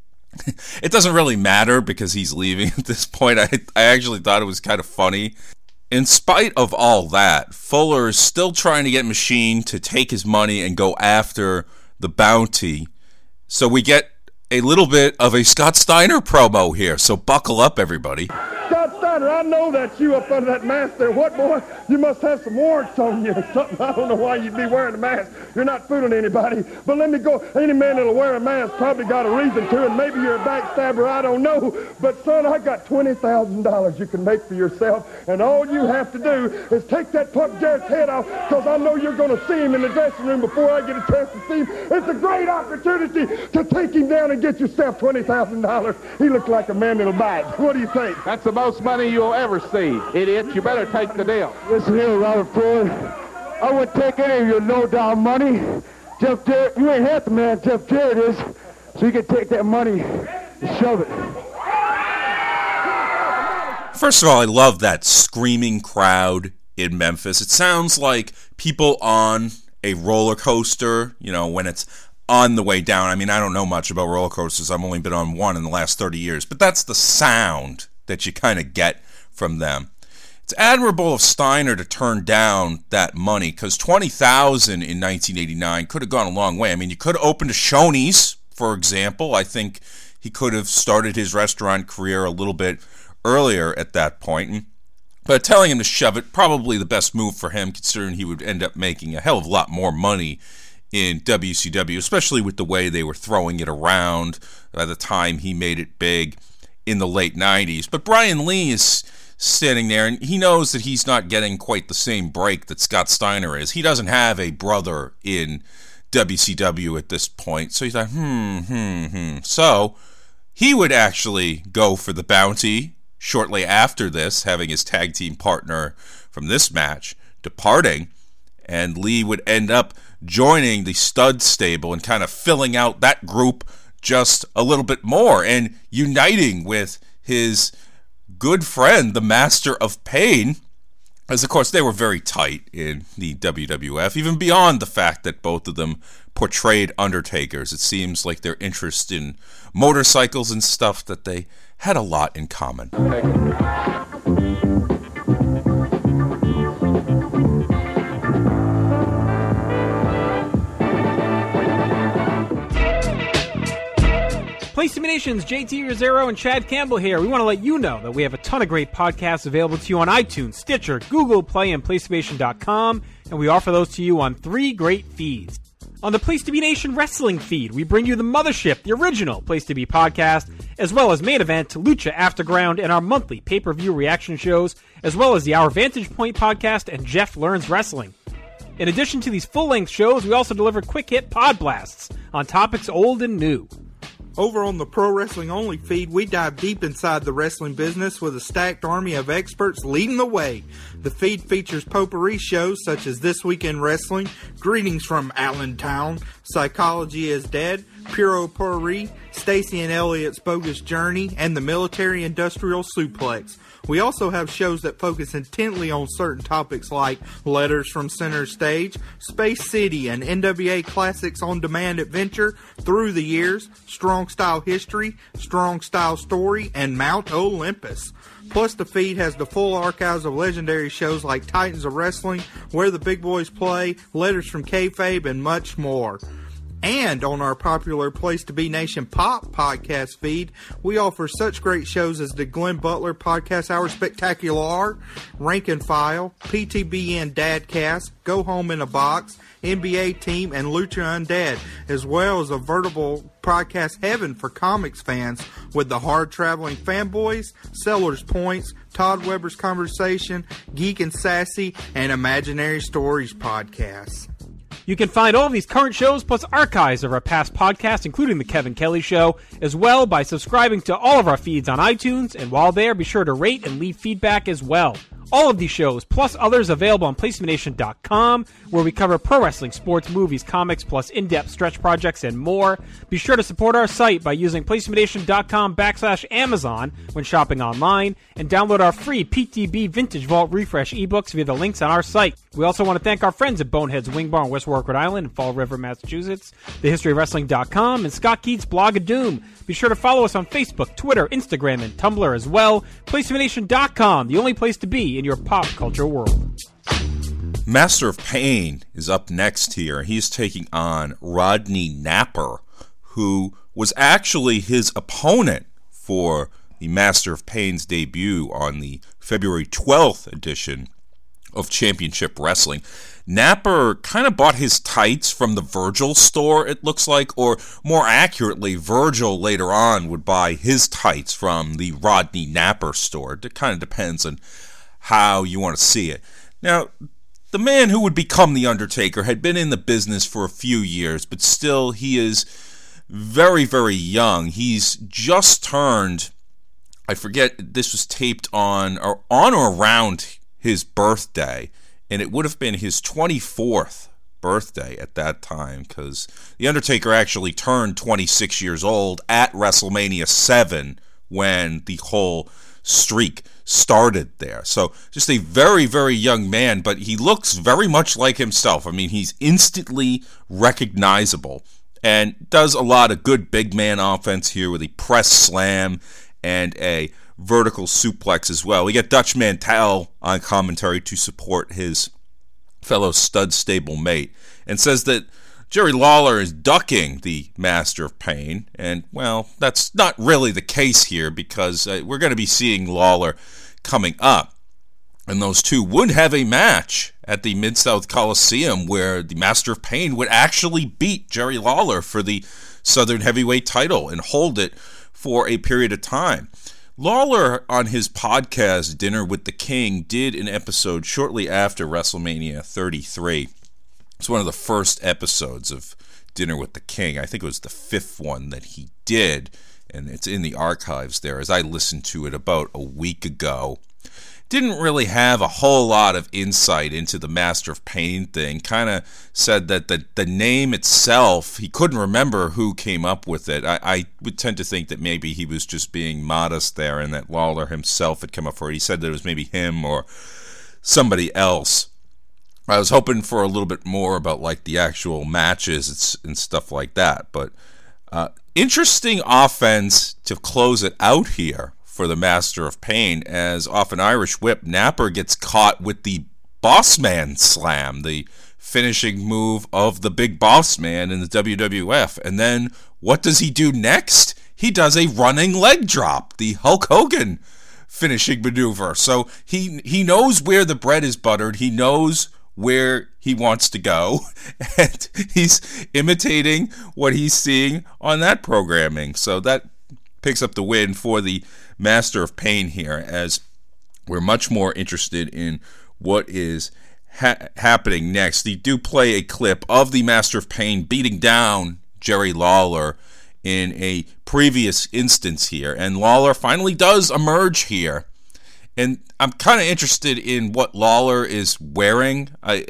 it doesn't really matter because he's leaving at this point. I actually thought it was kind of funny. In spite of all that, Fuller is still trying to get Machine to take his money and go after the bounty. So we get a little bit of a Scott Steiner promo here. So buckle up, everybody. Scott Steiner, I know that's you up under that mask there. What, boy? You must have some warrants on you or something. I don't know why you'd be wearing a mask. You're not fooling anybody. But let me go. Any man that'll wear a mask probably got a reason to, and maybe you're a backstabber. I don't know. But, son, I got $20,000 you can make for yourself, and all you have to do is take that Punk Jarrett's head off, because I know you're going to see him in the dressing room before I get a chance to see him. It's a great opportunity to take him down and get yourself $20,000. He looks like a man that'll buy it. What do you think? That's the most money you'll ever see, idiot. You better take the deal. Listen here, Robert Ford. I wouldn't take any of your no-doubt money. Jeff Jarrett, you ain't half the man Jeff Jarrett is, so you can take that money and shove it. First of all, I love that screaming crowd in Memphis. It sounds like people on a roller coaster, when it's on the way down. I mean, I don't know much about roller coasters. I've only been on one in the last 30 years, but that's the sound that you kind of get from them. it's admirable of Steiner to turn down that money, because $20,000 in 1989 could have gone a long way. I mean, you could have opened a Shoney's, for example. I think he could have started his restaurant career a little bit earlier at that point. But telling him to shove it, probably the best move for him, considering he would end up making a hell of a lot more money in WCW, especially with the way they were throwing it around by the time he made it big in the late 90s. But Brian Lee is standing there, and he knows that he's not getting quite the same break that Scott Steiner is. He doesn't have a brother in WCW at this point, so he's like, So he would actually go for the bounty shortly after this, having his tag team partner from this match departing, and Lee would end up joining the Stud Stable and kind of filling out that group just a little bit more and uniting with his good friend, the Master of Pain, as of course they were very tight in the WWF, even beyond the fact that both of them portrayed Undertakers. It seems like their interest in motorcycles and stuff, that they had a lot in common. Place to Be Nation's JT Rosero and Chad Campbell here. We want to let you know that we have a ton of great podcasts available to you on iTunes, Stitcher, Google Play, and PlayStation.com, and we offer those to you on 3 great feeds. On the Place to Be Nation Wrestling feed, we bring you the Mothership, the original Place to Be podcast, as well as Main Event, Lucha Afterground, and our monthly pay-per-view reaction shows, as well as the Our Vantage Point podcast and Jeff Learns Wrestling. In addition to these full-length shows, we also deliver quick-hit pod blasts on topics old and new. Over on the Pro Wrestling Only feed, we dive deep inside the wrestling business with a stacked army of experts leading the way. The feed features potpourri shows such as This Week in Wrestling, Greetings from Allentown, Psychology is Dead, Puro Potpourri, Stacy and Elliot's Bogus Journey, and the Military Industrial Suplex. We also have shows that focus intently on certain topics like Letters from Center Stage, Space City, and NWA Classics on Demand Adventure, Through the Years, Strong Style History, Strong Style Story, and Mount Olympus. Plus, the feed has the full archives of legendary shows like Titans of Wrestling, Where the Big Boys Play, Letters from Kayfabe, and much more. And on our popular Place to Be Nation Pop podcast feed, we offer such great shows as the Glenn Butler Podcast Hour Spectacular, Rank and File, PTBN Dadcast, Go Home in a Box, NBA Team, and Lucha Undead, as well as a veritable podcast heaven for comics fans with the Hard Traveling Fanboys, Sellers Points, Todd Weber's Conversation, Geek and Sassy, and Imaginary Stories podcasts. You can find all of these current shows plus archives of our past podcasts, including The Kevin Kelly Show, as well by subscribing to all of our feeds on iTunes, and while there, be sure to rate and leave feedback as well. All of these shows, plus others, available on PlaceToBeNation.com, where we cover pro wrestling, sports, movies, comics, plus in-depth stretch projects and more. Be sure to support our site by using PlaceToBeNation.com/Amazon when shopping online, and download our free PTB Vintage Vault Refresh ebooks via the links on our site. We also want to thank our friends at Bonehead's Wing Bar in West Warwick, Rhode Island, and Fall River, Massachusetts, TheHistoryOfWrestling.com, and Scott Keats' Blog of Doom. Be sure to follow us on Facebook, Twitter, Instagram, and Tumblr as well. PlaceToBeNation.com, the only place to be in your pop culture world. Master of Pain is up next here. He's taking on Rodney Napper, who was actually his opponent for the Master of Pain's debut on the February 12th edition of Championship Wrestling. Napper kind of bought his tights from the Virgil store, it looks like, or more accurately, Virgil later on would buy his tights from the Rodney Napper store. It kind of depends on how you want to see it. Now, the man who would become The Undertaker had been in the business for a few years, but still he is very, very young. He's just turned, I forget, this was taped on or around his birthday, and it would have been his 24th birthday at that time, because The Undertaker actually turned 26 years old at WrestleMania 7 when the whole streak started there. So just a very, very young man, but he looks very much like himself. I mean, he's instantly recognizable and does a lot of good big man offense here with a press slam and a vertical suplex as well. We get Dutch Mantel on commentary to support his fellow stud stable mate and says that Jerry Lawler is ducking the Master of Pain, and, well, that's not really the case here because we're going to be seeing Lawler coming up, and those two would have a match at the Mid-South Coliseum where the Master of Pain would actually beat Jerry Lawler for the Southern Heavyweight title and hold it for a period of time. Lawler, on his podcast, Dinner with the King, did an episode shortly after WrestleMania 33. It's one of the first episodes of Dinner with the King. I think it was the 5th one that he did, and it's in the archives there as I listened to it about a week ago. Didn't really have a whole lot of insight into the Master of Pain thing. Kind of said that the name itself, he couldn't remember who came up with it. I would tend to think that maybe he was just being modest there and that Lawler himself had come up for it. He said that it was maybe him or somebody else. I was hoping for a little bit more about like the actual matches and stuff like that. But interesting offense to close it out here for the Master of Pain, as off an Irish whip, Napper gets caught with the Boss Man Slam, the finishing move of the Big Boss Man in the WWF. And then what does he do next? He does a running leg drop, the Hulk Hogan finishing maneuver. So he knows where the bread is buttered. He knows where he wants to go, and he's imitating what he's seeing on that programming. So that picks up the win for the Master of Pain here, as we're much more interested in what is happening next. They do play a clip of the Master of Pain beating down Jerry Lawler in a previous instance here, and Lawler finally does emerge here. And I'm kind of interested in what Lawler is wearing.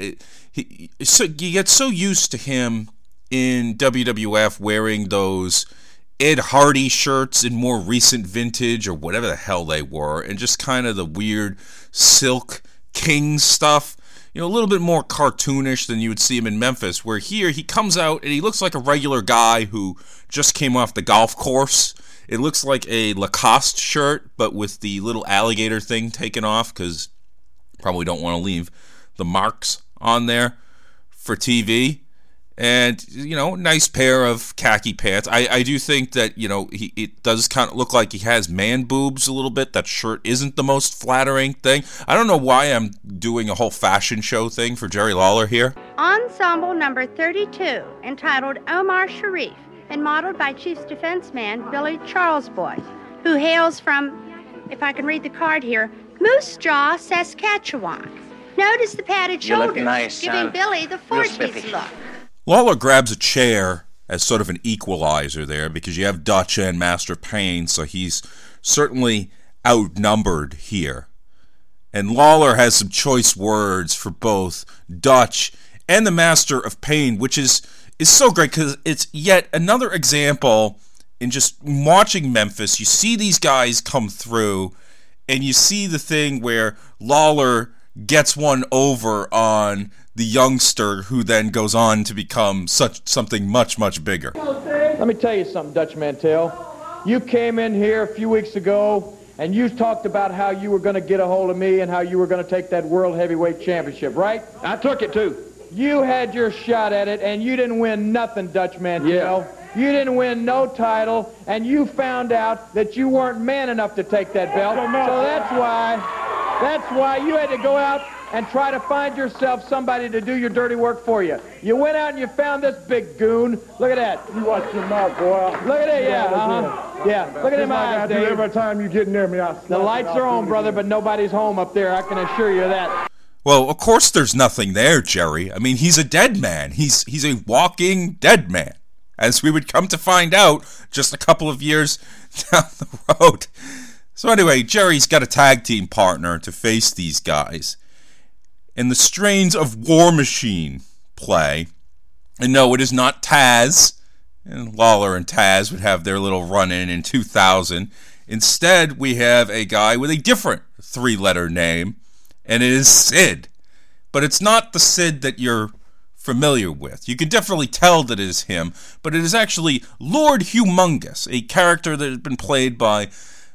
You get so used to him in WWF wearing those Ed Hardy shirts in more recent vintage or whatever the hell they were, and just kind of the weird Silk King stuff. You know, a little bit more cartoonish than you would see him in Memphis, where here he comes out and he looks like a regular guy who just came off the golf course. It looks like a Lacoste shirt, but with the little alligator thing taken off, because probably don't want to leave the marks on there for TV. And, you know, nice pair of khaki pants. I do think that, you know, it does kind of look like he has man boobs a little bit. That shirt isn't the most flattering thing. I don't know why I'm doing a whole fashion show thing for Jerry Lawler here. Ensemble number 32, entitled Omar Sharif, and modeled by Chief's defense man Billy Charlesboy, who hails from, if I can read the card here, Moose Jaw, Saskatchewan. Notice the padded You look shoulders, nice, giving son. Billy the Real 40s spiffy. look. Lawler grabs a chair as sort of an equalizer there, because you have Dutch and Master Pain, so he's certainly outnumbered here. And Lawler has some choice words for both Dutch and the Master of Pain, which is so great because it's yet another example in just watching Memphis. You see these guys come through, and you see the thing where Lawler gets one over on the youngster, who then goes on to become something much, much bigger. Let me tell you something, Dutch Mantel. You came in here a few weeks ago, and you talked about how you were going to get a hold of me and how you were going to take that World Heavyweight Championship, right? I took it, too. You had your shot at it, and you didn't win nothing, Dutch Mantel. Yeah. You didn't win no title, and you found out that you weren't man enough to take that belt. So that's why you had to go out and try to find yourself somebody to do your dirty work for you. You went out and you found this big goon. Look at that. You watch your mouth, boy. Look at it, yeah. Yeah, look at him eyes, Dave. Every time you get near me, the lights are on, brother, but nobody's home up there. I can assure you that. Well, of course there's nothing there, Jerry. I mean, he's a dead man. He's a walking dead man, as we would come to find out just a couple of years down the road. So anyway, Jerry's got a tag team partner to face these guys. And the strains of War Machine play. And no, it is not Taz. And Lawler and Taz would have their little run-in in 2000. Instead, we have a guy with a different three-letter name, and it is Sid. But it's not the Sid that you're familiar with. You can definitely tell that it is him, but it is actually Lord Humongous, a character that has been played by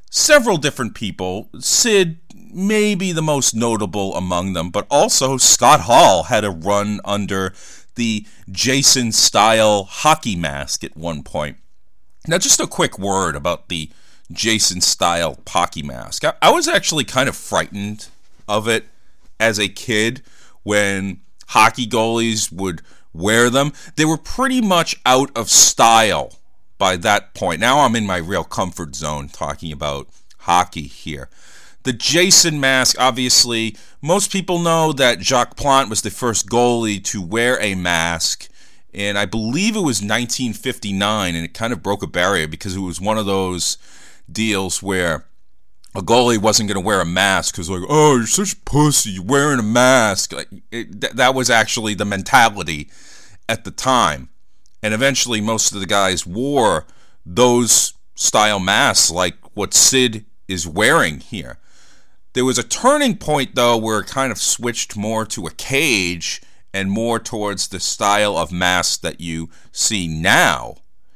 several different people. Sid may be the most notable among them, but also Scott Hall had a run under the Jason-style hockey mask at one point. Now, just a quick word about the Jason-style hockey mask. I was actually kind of frightened of it as a kid when hockey goalies would wear them. They were pretty much out of style by that point. Now I'm in my real comfort zone talking about hockey here. The Jason mask, obviously, most people know that Jacques Plante was the first goalie to wear a mask, and I believe it was 1959, and it kind of broke a barrier because it was one of those deals where a goalie wasn't going to wear a mask because, like, oh, you're such a pussy, you're wearing a mask. Like, that was actually the mentality at the time. And eventually most of the guys wore those style masks like what Sid is wearing here. There was a turning point, though, where it kind of switched more to a cage and more towards the style of mask that you see now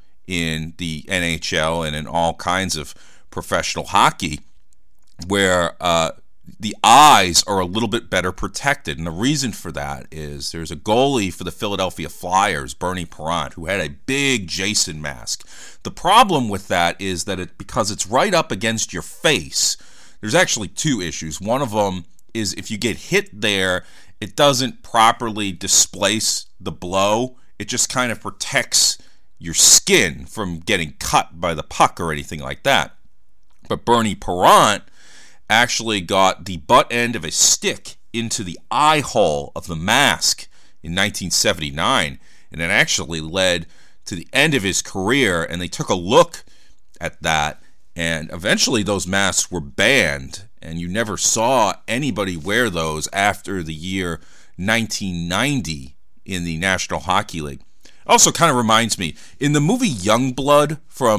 in the NHL and in all kinds of professional hockey, where the eyes are a little bit better protected. And the reason for that is there's a goalie for the Philadelphia Flyers, Bernie Parent, who had a big Jason mask. The problem with that is that because it's right up against your face, there's actually two issues. One of them is if you get hit there, it doesn't properly displace the blow. It just kind of protects your skin from getting cut by the puck or anything like that. But Bernie Parent actually got the butt end of a stick into the eye hole of the mask in 1979, and it actually led to the end of his career, and they took a look at that, and eventually those masks were banned, and you never saw anybody wear those after the year 1990 in the National Hockey League. Also kind of reminds me, in the movie Youngblood from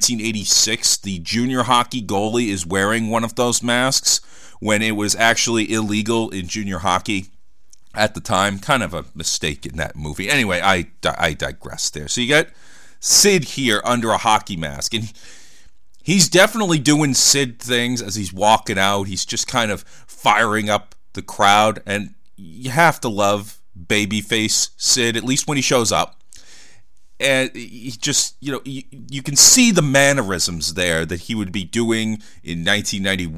1986, the junior hockey goalie is wearing one of those masks when it was actually illegal in junior hockey at the time. Kind of a mistake in that movie. Anyway, I digress there. So you got Sid here under a hockey mask, and he's definitely doing Sid things as he's walking out. He's just kind of firing up the crowd, and you have to love babyface Sid, at least when he shows up. And he just, you can see the mannerisms there that he would be doing in 1991,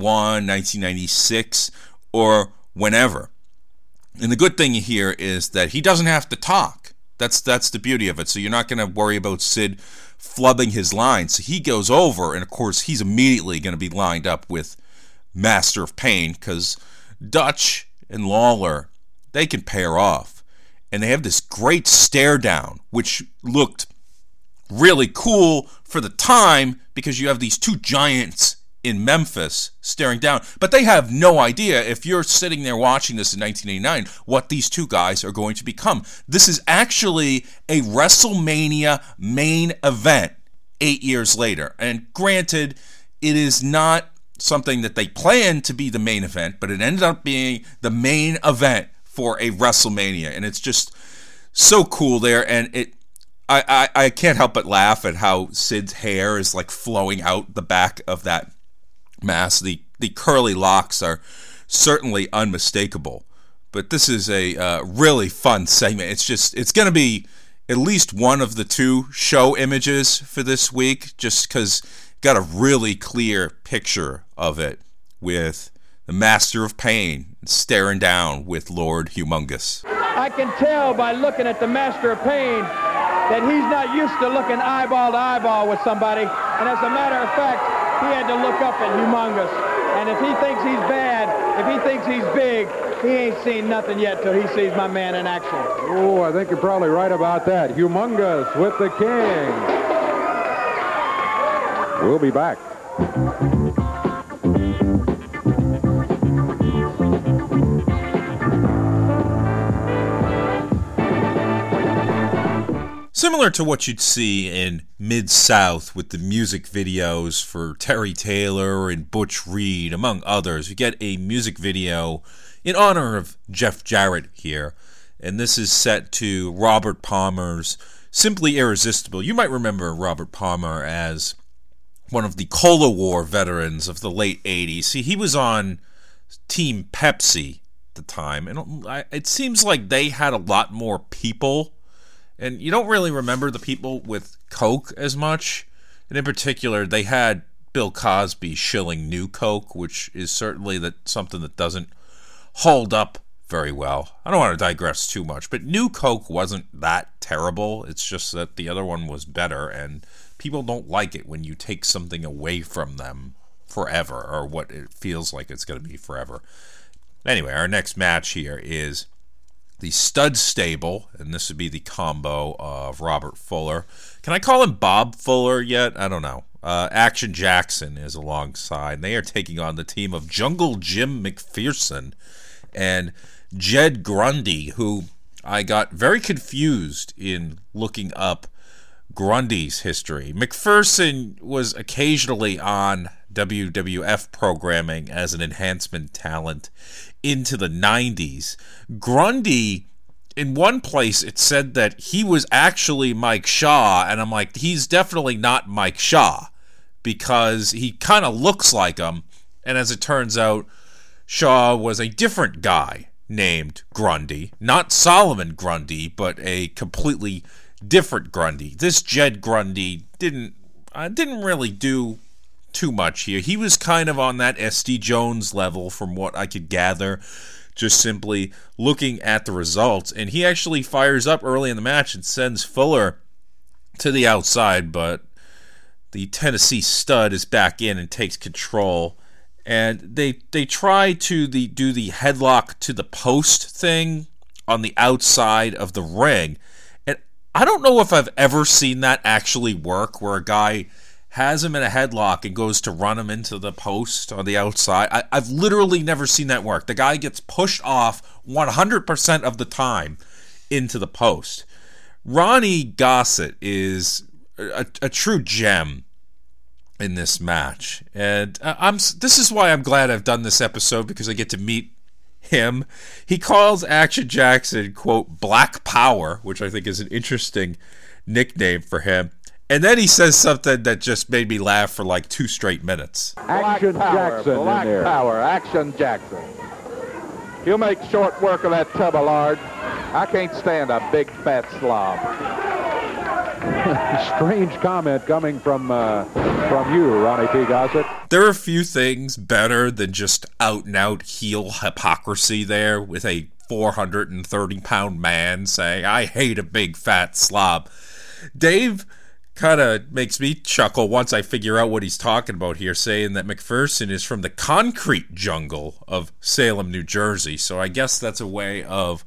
1996, or whenever. And the good thing here is that he doesn't have to talk. That's the beauty of it. So you're not going to worry about Sid flubbing his lines. So he goes over, and of course he's immediately going to be lined up with Master of Pain, because Dutch and Lawler, they can pair off. And they have this great stare down, which looked really cool for the time because you have these two giants in Memphis staring down. But they have no idea, if you're sitting there watching this in 1989, what these two guys are going to become. This is actually a WrestleMania main event 8 years later. And granted, it is not something that they planned to be the main event, but it ended up being the main event for a WrestleMania, and it's just so cool there. And I can't help but laugh at how Sid's hair is like flowing out the back of that mask. The curly locks are certainly unmistakable, but this is a really fun segment. It's going to be at least one of the two show images for this week, just because got a really clear picture of it with the Master of Pain staring down with Lord Humongous. I can tell by looking at the Master of Pain that he's not used to looking eyeball to eyeball with somebody. And as a matter of fact, he had to look up at Humongous. And if he thinks he's bad, if he thinks he's big, he ain't seen nothing yet till he sees my man in action. Oh, I think you're probably right about that. Humongous with the King. We'll be back. Similar to what you'd see in Mid-South with the music videos for Terry Taylor and Butch Reed, among others, you get a music video in honor of Jeff Jarrett here. And this is set to Robert Palmer's Simply Irresistible. You might remember Robert Palmer as one of the Cola War veterans of the late 80s. See, he was on Team Pepsi at the time, and it seems like they had a lot more people, and you don't really remember the people with Coke as much. And in particular, they had Bill Cosby shilling New Coke, which is certainly something that doesn't hold up very well. I don't want to digress too much, but New Coke wasn't that terrible. It's just that the other one was better, and people don't like it when you take something away from them forever, or what it feels like it's going to be forever. Anyway, our next match here is the Stud Stable, and this would be the combo of Robert Fuller. Can I call him Bob Fuller yet? I don't know. Action Jackson is alongside. They are taking on the team of Jungle Jim McPherson and Jed Grundy, who I got very confused in looking up Grundy's history. McPherson was occasionally on WWF programming as an enhancement talent into the 90s. Grundy, in one place, it said that he was actually Mike Shaw, and I'm like, he's definitely not Mike Shaw, because he kind of looks like him, and as it turns out, Shaw was a different guy named Grundy, not Solomon Grundy, but a completely different Grundy. This Jed Grundy didn't really do too much here. He was kind of on that SD Jones level from what I could gather, just simply looking at the results. And he actually fires up early in the match and sends Fuller to the outside, but the Tennessee Stud is back in and takes control. And they try to do the headlock to the post thing on the outside of the ring. And I don't know if I've ever seen that actually work, where a guy has him in a headlock and goes to run him into the post on the outside. I've literally never seen that work. The guy gets pushed off 100% of the time into the post. Ronnie Gossett is a true gem in this match, and this is why I'm glad I've done this episode, because I get to meet him. He calls Action Jackson, quote, Black Power, which I think is an interesting nickname for him. And then he says something that just made me laugh for like 2 straight minutes. Action Jackson in there. Black Power, Action Jackson. He'll make short work of that tub of lard. I can't stand a big fat slob. Strange comment coming from you, Ronnie P. Gossett. There are a few things better than just out-and-out heel hypocrisy there, with a 430-pound man saying, I hate a big fat slob. Dave kind of makes me chuckle once I figure out what he's talking about here, saying that McPherson is from the concrete jungle of Salem, New Jersey. So I guess that's a way of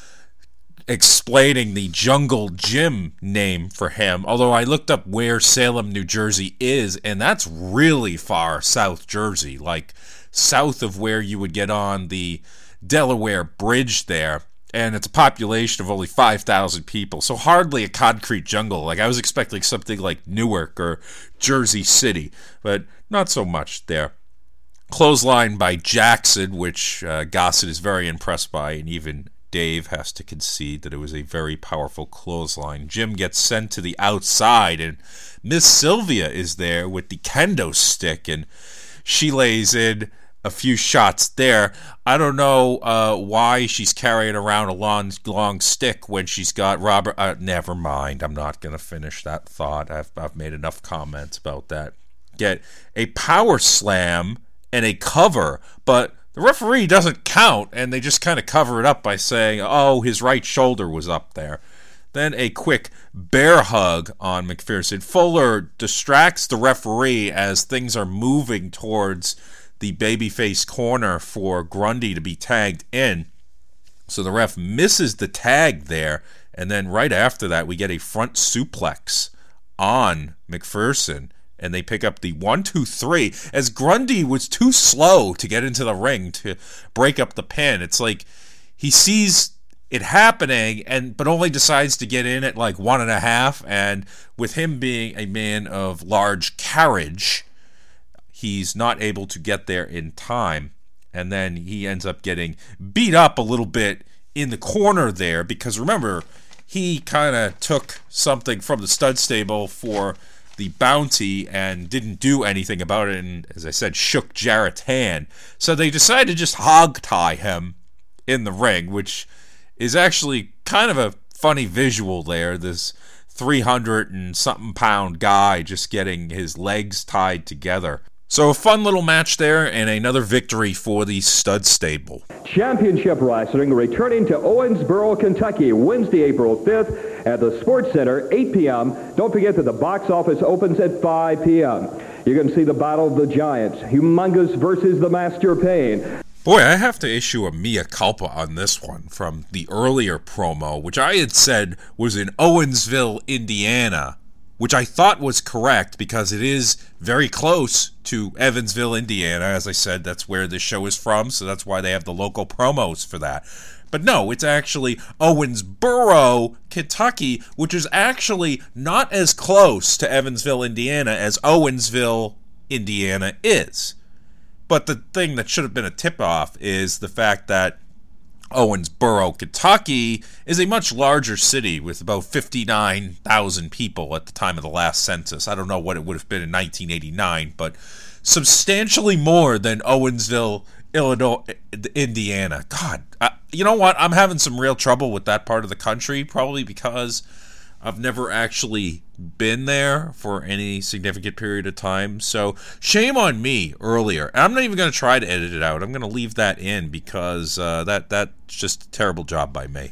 explaining the Jungle Jim name for him. Although I looked up where Salem, New Jersey is, and that's really far South Jersey, like south of where you would get on the Delaware Bridge there. And it's a population of only 5,000 people, so hardly a concrete jungle. Like, I was expecting something like Newark or Jersey City, but not so much there. Clothesline by Jackson, which Gossett is very impressed by, and even Dave has to concede that it was a very powerful clothesline. Jim gets sent to the outside, and Miss Sylvia is there with the kendo stick, and she lays in a few shots there. I don't know why she's carrying around a long stick when she's got Robert. Never mind. I'm not going to finish that thought. I've made enough comments about that. Get a power slam and a cover, but the referee doesn't count, and they just kind of cover it up by saying, oh, his right shoulder was up there. Then a quick bear hug on McPherson. Fuller distracts the referee as things are moving towards the babyface corner for Grundy to be tagged in. So the ref misses the tag there, and then right after that we get a front suplex on McPherson, and they pick up the 1-2-3 as Grundy was too slow to get into the ring to break up the pin. It's like he sees it happening but only decides to get in at like 1.5, and with him being a man of large carriage, he's not able to get there in time, and then he ends up getting beat up a little bit in the corner there, because remember, he kind of took something from the Stud Stable for the bounty and didn't do anything about it, and as I said, shook Jarrett's hand. So they decided to just hog tie him in the ring, which is actually kind of a funny visual there. This 300 and something pound guy just getting his legs tied together. So a fun little match there, and another victory for the Stud Stable. Championship Wrestling returning to Owensboro, Kentucky, Wednesday, April 5th at the Sports Center, 8 p.m. Don't forget that the box office opens at 5 p.m. You're going to see the Battle of the Giants, Humongous versus the Master Payne. Boy, I have to issue a mea culpa on this one from the earlier promo, which I had said was in Owensville, Indiana, which I thought was correct because it is very close to Evansville, Indiana. As I said, that's where this show is from, so that's why they have the local promos for that. But no, it's actually Owensboro, Kentucky, which is actually not as close to Evansville, Indiana as Owensville, Indiana is. But the thing that should have been a tip-off is the fact that Owensboro, Kentucky is a much larger city with about 59,000 people at the time of the last census. I don't know what it would have been in 1989, but substantially more than Owensville, Indiana. God, you know what? I'm having some real trouble with that part of the country, probably because I've never actually been there for any significant period of time. So shame on me earlier. I'm not even going to try to edit it out. I'm going to leave that in because that's just a terrible job by me.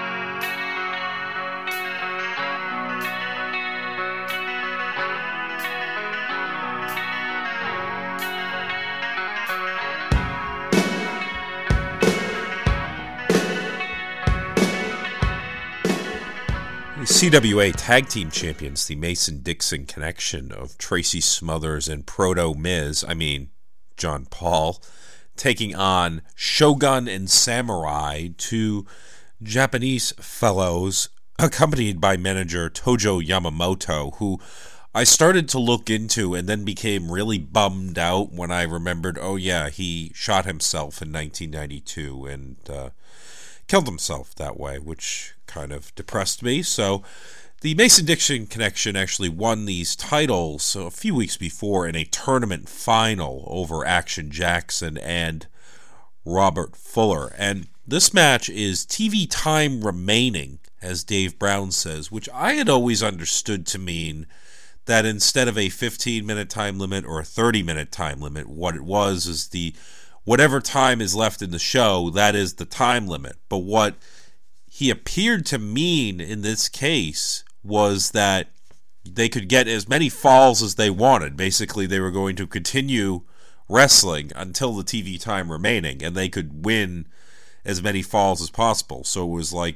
CWA Tag Team Champions, the Mason-Dixon connection of Tracy Smothers and Proto-Miz, John Paul, taking on Shogun and Samurai, two Japanese fellows, accompanied by manager Tojo Yamamoto, who I started to look into and then became really bummed out when I remembered, oh yeah, he shot himself in 1992 and killed himself that way, which kind of depressed me. So the Mason-Dixon connection actually won these titles a few weeks before in a tournament final over Action Jackson and Robert Fuller. And this match is TV time remaining, as Dave Brown says, which I had always understood to mean that instead of a 15-minute time limit or a 30-minute time limit, what it was is the whatever time is left in the show, that is the time limit. But what he appeared to mean in this case was that they could get as many falls as they wanted. Basically, they were going to continue wrestling until the TV time remaining, and they could win as many falls as possible. So it was like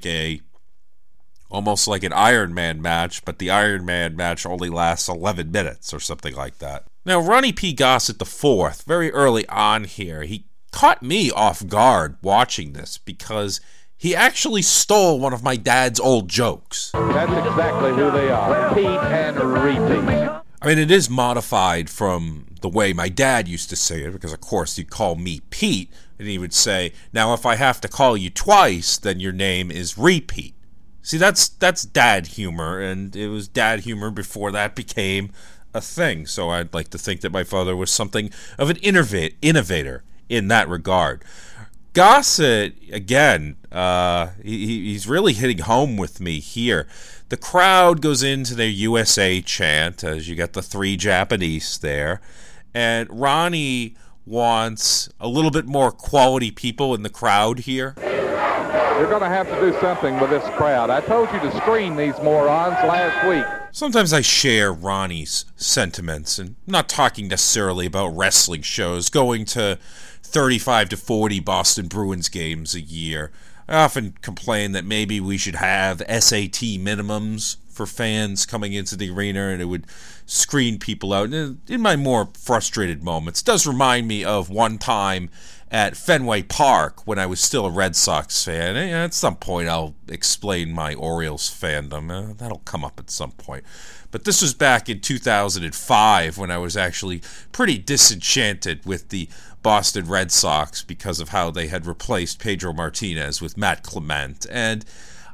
almost like an Iron Man match, but the Iron Man match only lasts 11 minutes or something like that. Now, Ronnie P. Gossett IV, very early on here, he caught me off guard watching this because he actually stole one of my dad's old jokes. That's exactly who they are, Pete and Repeat. It is modified from the way my dad used to say it, because of course he'd call me Pete, and he would say, now if I have to call you twice, then your name is Repeat. See, that's dad humor, and it was dad humor before that became a thing. So I'd like to think that my father was something of an innovator in that regard. Gossett, again, he's really hitting home with me here. The crowd goes into their USA chant, as you got the three Japanese there, and Ronnie wants a little bit more quality people in the crowd here. You're going to have to do something with this crowd. I told you to screen these morons last week. Sometimes I share Ronnie's sentiments, and I'm not talking necessarily about wrestling shows, going to 35 to 40 Boston Bruins games a year. I often complain that maybe we should have SAT minimums for fans coming into the arena, and it would screen people out. In my more frustrated moments, it does remind me of one time at Fenway Park when I was still a Red Sox fan. At some point I'll explain my Orioles fandom. That'll come up at some point. But this was back in 2005 when I was actually pretty disenchanted with the Boston Red Sox because of how they had replaced Pedro Martinez with Matt Clement. And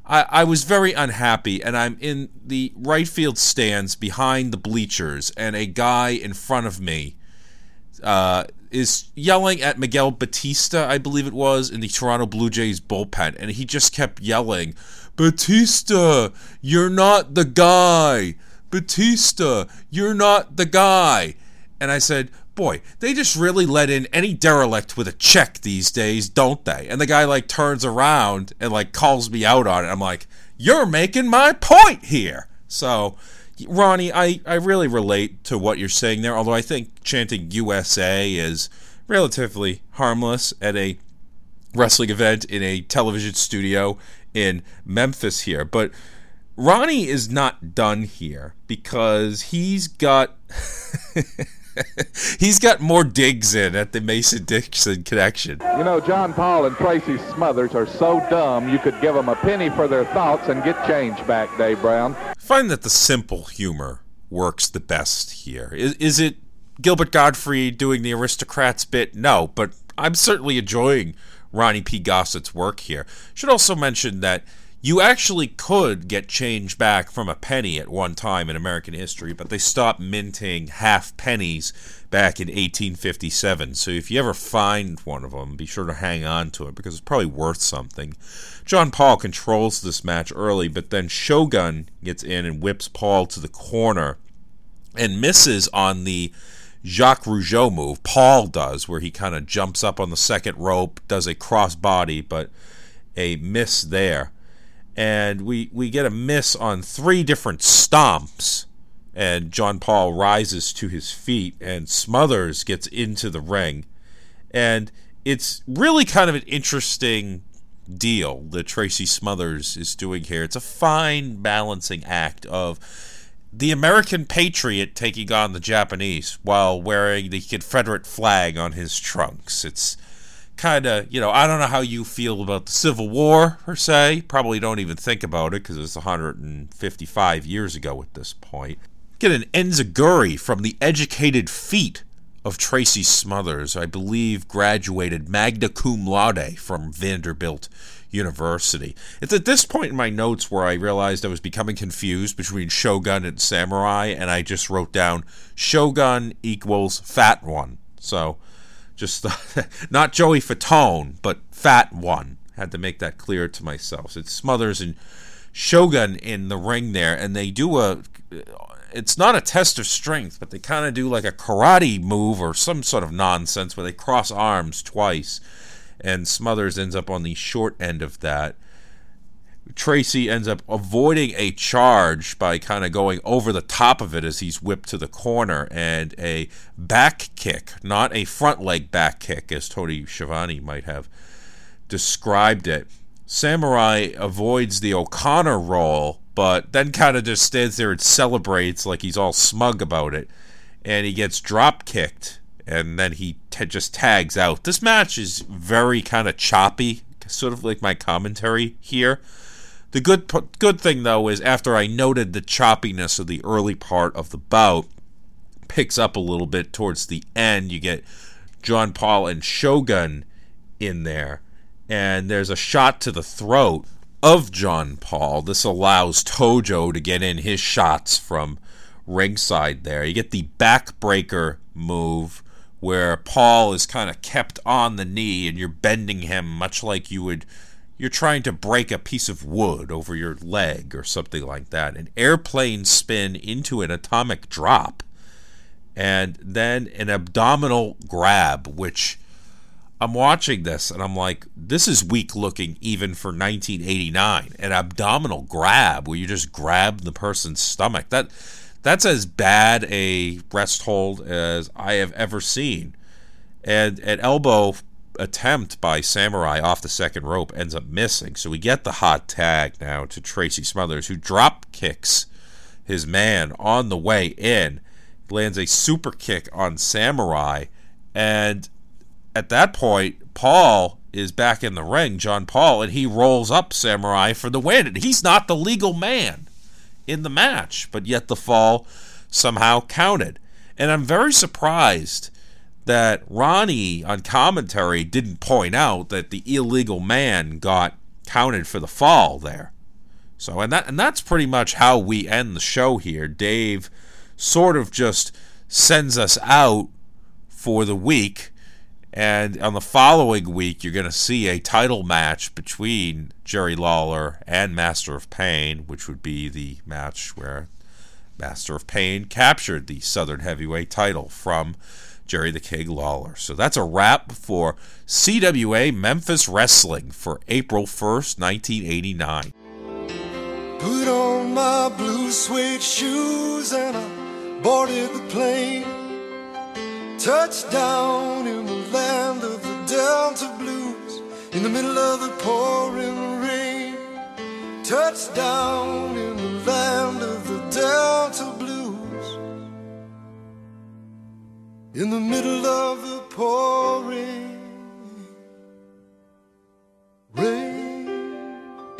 I was very unhappy, and I'm in the right field stands behind the bleachers, and a guy in front of me is yelling at Miguel Batista, I believe it was, in the Toronto Blue Jays bullpen, and he just kept yelling, "Batista, you're not the guy! Batista, you're not the guy!" And I said, boy, they just really let in any derelict with a check these days, don't they? And the guy, like, turns around and, like, calls me out on it. I'm like, you're making my point here! So, Ronnie, I really relate to what you're saying there, although I think chanting USA is relatively harmless at a wrestling event in a television studio in Memphis here. But Ronnie is not done here because he's got he's got more digs in at the Mason-Dixon connection. You know, John Paul and Tracy Smothers are so dumb you could give them a penny for their thoughts and get change back, Dave Brown. I find that the simple humor works the best here. Is it Gilbert Gottfried doing the Aristocrats bit? No, but I'm certainly enjoying Ronnie P. Gossett's work here. Should also mention that you actually could get change back from a penny at one time in American history, but they stopped minting half pennies back in 1857. So if you ever find one of them, be sure to hang on to it because it's probably worth something. John Paul controls this match early, but then Shogun gets in and whips Paul to the corner and misses on the Jacques Rougeau move. Paul does, where he kind of jumps up on the second rope, does a crossbody, but a miss there. And we get a miss on 3 different stomps, and John Paul rises to his feet, and Smothers gets into the ring. And it's really kind of an interesting deal that Tracy Smothers is doing here. It's a fine balancing act of the American patriot taking on the Japanese while wearing the Confederate flag on his trunks. It's kind of, I don't know how you feel about the Civil War, per se. Probably don't even think about it because it's 155 years ago at this point. Get an enziguri from the educated feet of Tracy Smothers, I believe graduated magna cum laude from Vanderbilt University. It's at this point in my notes where I realized I was becoming confused between Shogun and Samurai, and I just wrote down Shogun equals fat one. So, just not Joey Fatone, but fat one. Had to make that clear to myself. So it's Smothers and Shogun in the ring there, and they do it's not a test of strength, but they kind of do like a karate move or some sort of nonsense where they cross arms twice, and Smothers ends up on the short end of that. Tracy ends up avoiding a charge by kind of going over the top of it as he's whipped to the corner, and a back kick, not a front leg back kick as Tony Schiavone might have described it. Samurai avoids the O'Connor roll, but then kind of just stands there and celebrates like he's all smug about it, and he gets drop kicked, and then he just tags out. This match is very kind of choppy, sort of like my commentary here. The good thing, though, is after I noted the choppiness of the early part of the bout, picks up a little bit towards the end. You get John Paul and Shogun in there, and there's a shot to the throat of John Paul. This allows Tojo to get in his shots from ringside there. You get the backbreaker move where Paul is kind of kept on the knee, and you're bending him much like you're trying to break a piece of wood over your leg or something like that. An airplane spin into an atomic drop. And then an abdominal grab, which I'm watching this and I'm like, this is weak looking even for 1989. An abdominal grab where you just grab the person's stomach. That's as bad a rest hold as I have ever seen. And an elbow attempt by Samurai off the second rope ends up missing. So we get the hot tag now to Tracy Smothers, who drop kicks his man on the way in, lands a super kick on Samurai, and at that point, Paul is back in the ring, John Paul, and he rolls up Samurai for the win. And he's not the legal man in the match, but yet the fall somehow counted. And I'm very surprised that Ronnie on commentary didn't point out that the illegal man got counted for the fall there. So, and that's pretty much how we end the show here. Dave sort of just sends us out for the week, and on the following week, you're going to see a title match between Jerry Lawler and Master of Pain, which would be the match where Master of Pain captured the Southern Heavyweight title from Jerry the King Lawler. So that's a wrap for CWA Memphis Wrestling for April 1st, 1989. Put on my blue suede shoes and I boarded the plane. Touchdown in the land of the Delta Blues, in the middle of the pouring rain. Touchdown in the land of the Delta Blues, in the middle of the pouring rain.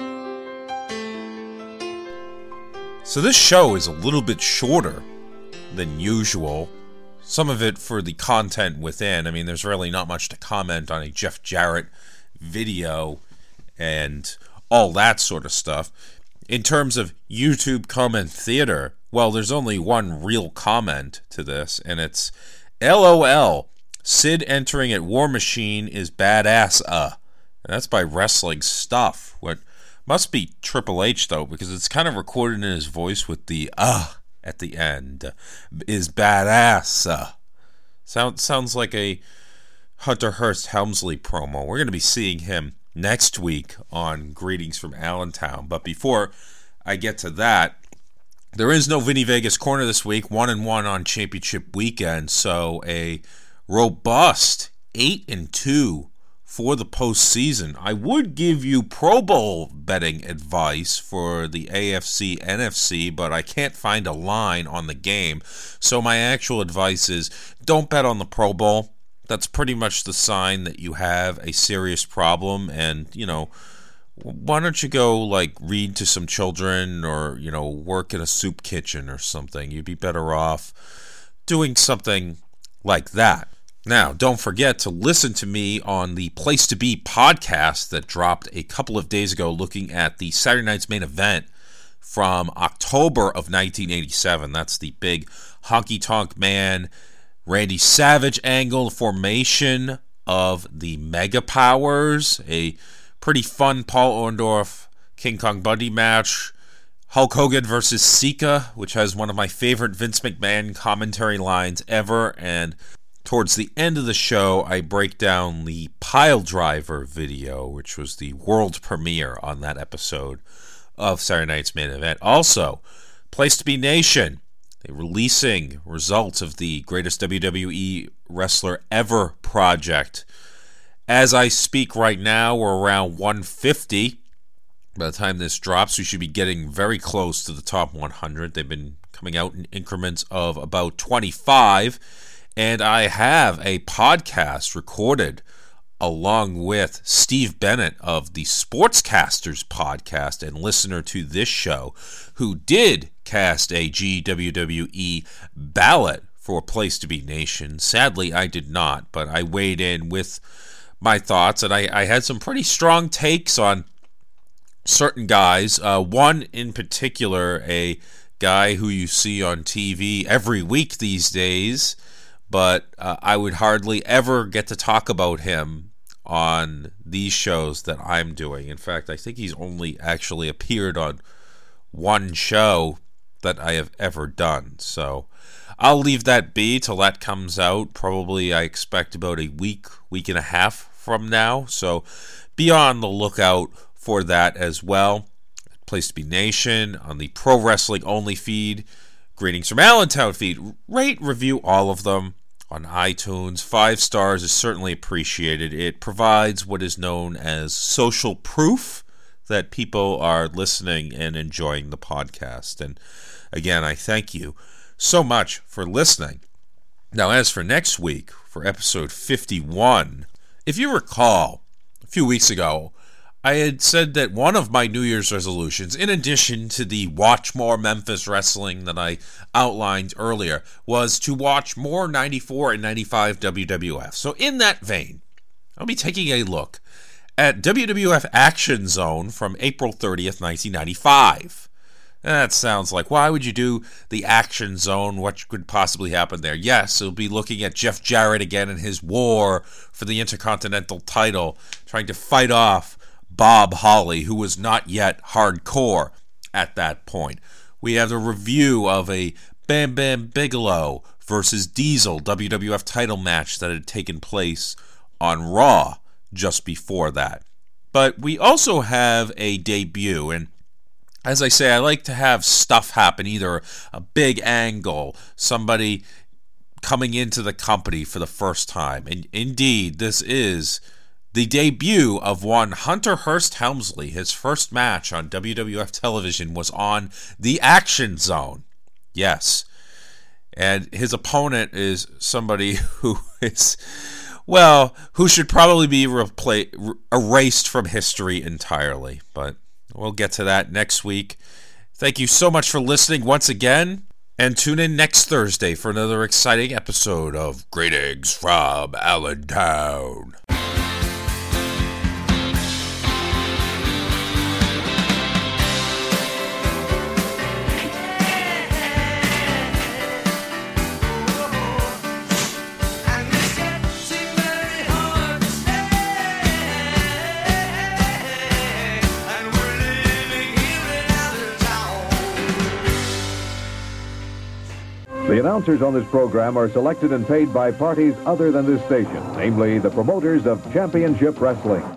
So this show is a little bit shorter than usual. Some of it for the content within. I mean, there's really not much to comment on a Jeff Jarrett video and all that sort of stuff. In terms of YouTube comment theater, well, there's only one real comment to this, and it's LOL, Sid entering at War Machine is badass, And that's by Wrestling Stuff. What must be Triple H, though, because it's kind of recorded in his voice with the at the end, is badass. Sounds like a Hunter Hearst Helmsley promo. We're going to be seeing him next week on Greetings from Allentown. But before I get to that, there is no Vinny Vegas Corner this week, 1-1 on championship weekend. So a robust 8-2 for the postseason. I would give you Pro Bowl betting advice for the AFC, NFC, but I can't find a line on the game. So my actual advice is don't bet on the Pro Bowl. That's pretty much the sign that you have a serious problem. And, you know, why don't you go, like, read to some children or, you know, work in a soup kitchen or something? You'd be better off doing something like that. Now, don't forget to listen to me on the Place to Be podcast that dropped a couple of days ago looking at the Saturday Night's Main Event from October of 1987. That's the big Honky Tonk Man, Randy Savage angle, formation of the Mega Powers, a pretty fun Paul Orndorff, King Kong Bundy match, Hulk Hogan versus Sika, which has one of my favorite Vince McMahon commentary lines ever, and towards the end of the show, I break down the Pile Driver video, which was the world premiere on that episode of Saturday Night's Main Event. Also, Place to Be Nation, they're releasing results of the greatest WWE wrestler ever project. As I speak right now, we're around 150. By the time this drops, we should be getting very close to the top 100. They've been coming out in increments of about 25. And I have a podcast recorded along with Steve Bennett of the Sportscasters podcast and listener to this show, who did cast a GWWE ballot for Place to Be Nation. Sadly, I did not, but I weighed in with my thoughts, and I had some pretty strong takes on certain guys. One in particular, a guy who you see on TV every week these days, but I would hardly ever get to talk about him on these shows that I'm doing. In fact, I think he's only actually appeared on one show that I have ever done. So I'll leave that be till that comes out. Probably I expect about a week and a half from now. So be on the lookout for that as well. Place to Be Nation on the Pro Wrestling Only feed. Greetings from Allentown feed. Rate, review all of them on iTunes. 5 stars is certainly appreciated. It provides what is known as social proof that people are listening and enjoying the podcast. And again, I thank you so much for listening. Now, as for next week, for episode 51, if you recall, a few weeks ago, I had said that one of my New Year's resolutions, in addition to the watch more Memphis wrestling that I outlined earlier, was to watch more 94 and 95 WWF. So in that vein, I'll be taking a look at WWF Action Zone from April 30th, 1995. That sounds like, why would you do the Action Zone? What could possibly happen there? Yes, it'll be looking at Jeff Jarrett again in his war for the Intercontinental title, trying to fight off Bob Holly, who was not yet hardcore at that point. We have the review of a Bam Bam Bigelow versus Diesel WWF title match that had taken place on Raw just before that. But we also have a debut, and as I say, I like to have stuff happen, either a big angle, somebody coming into the company for the first time. And indeed, this is the debut of one Hunter Hearst Helmsley. His first match on WWF television was on the Action Zone. Yes. And his opponent is somebody who is, well, who should probably be erased from history entirely. But we'll get to that next week. Thank you so much for listening once again, and tune in next Thursday for another exciting episode of Great Eggs from Allentown. The announcers on this program are selected and paid by parties other than this station, namely the promoters of Championship Wrestling.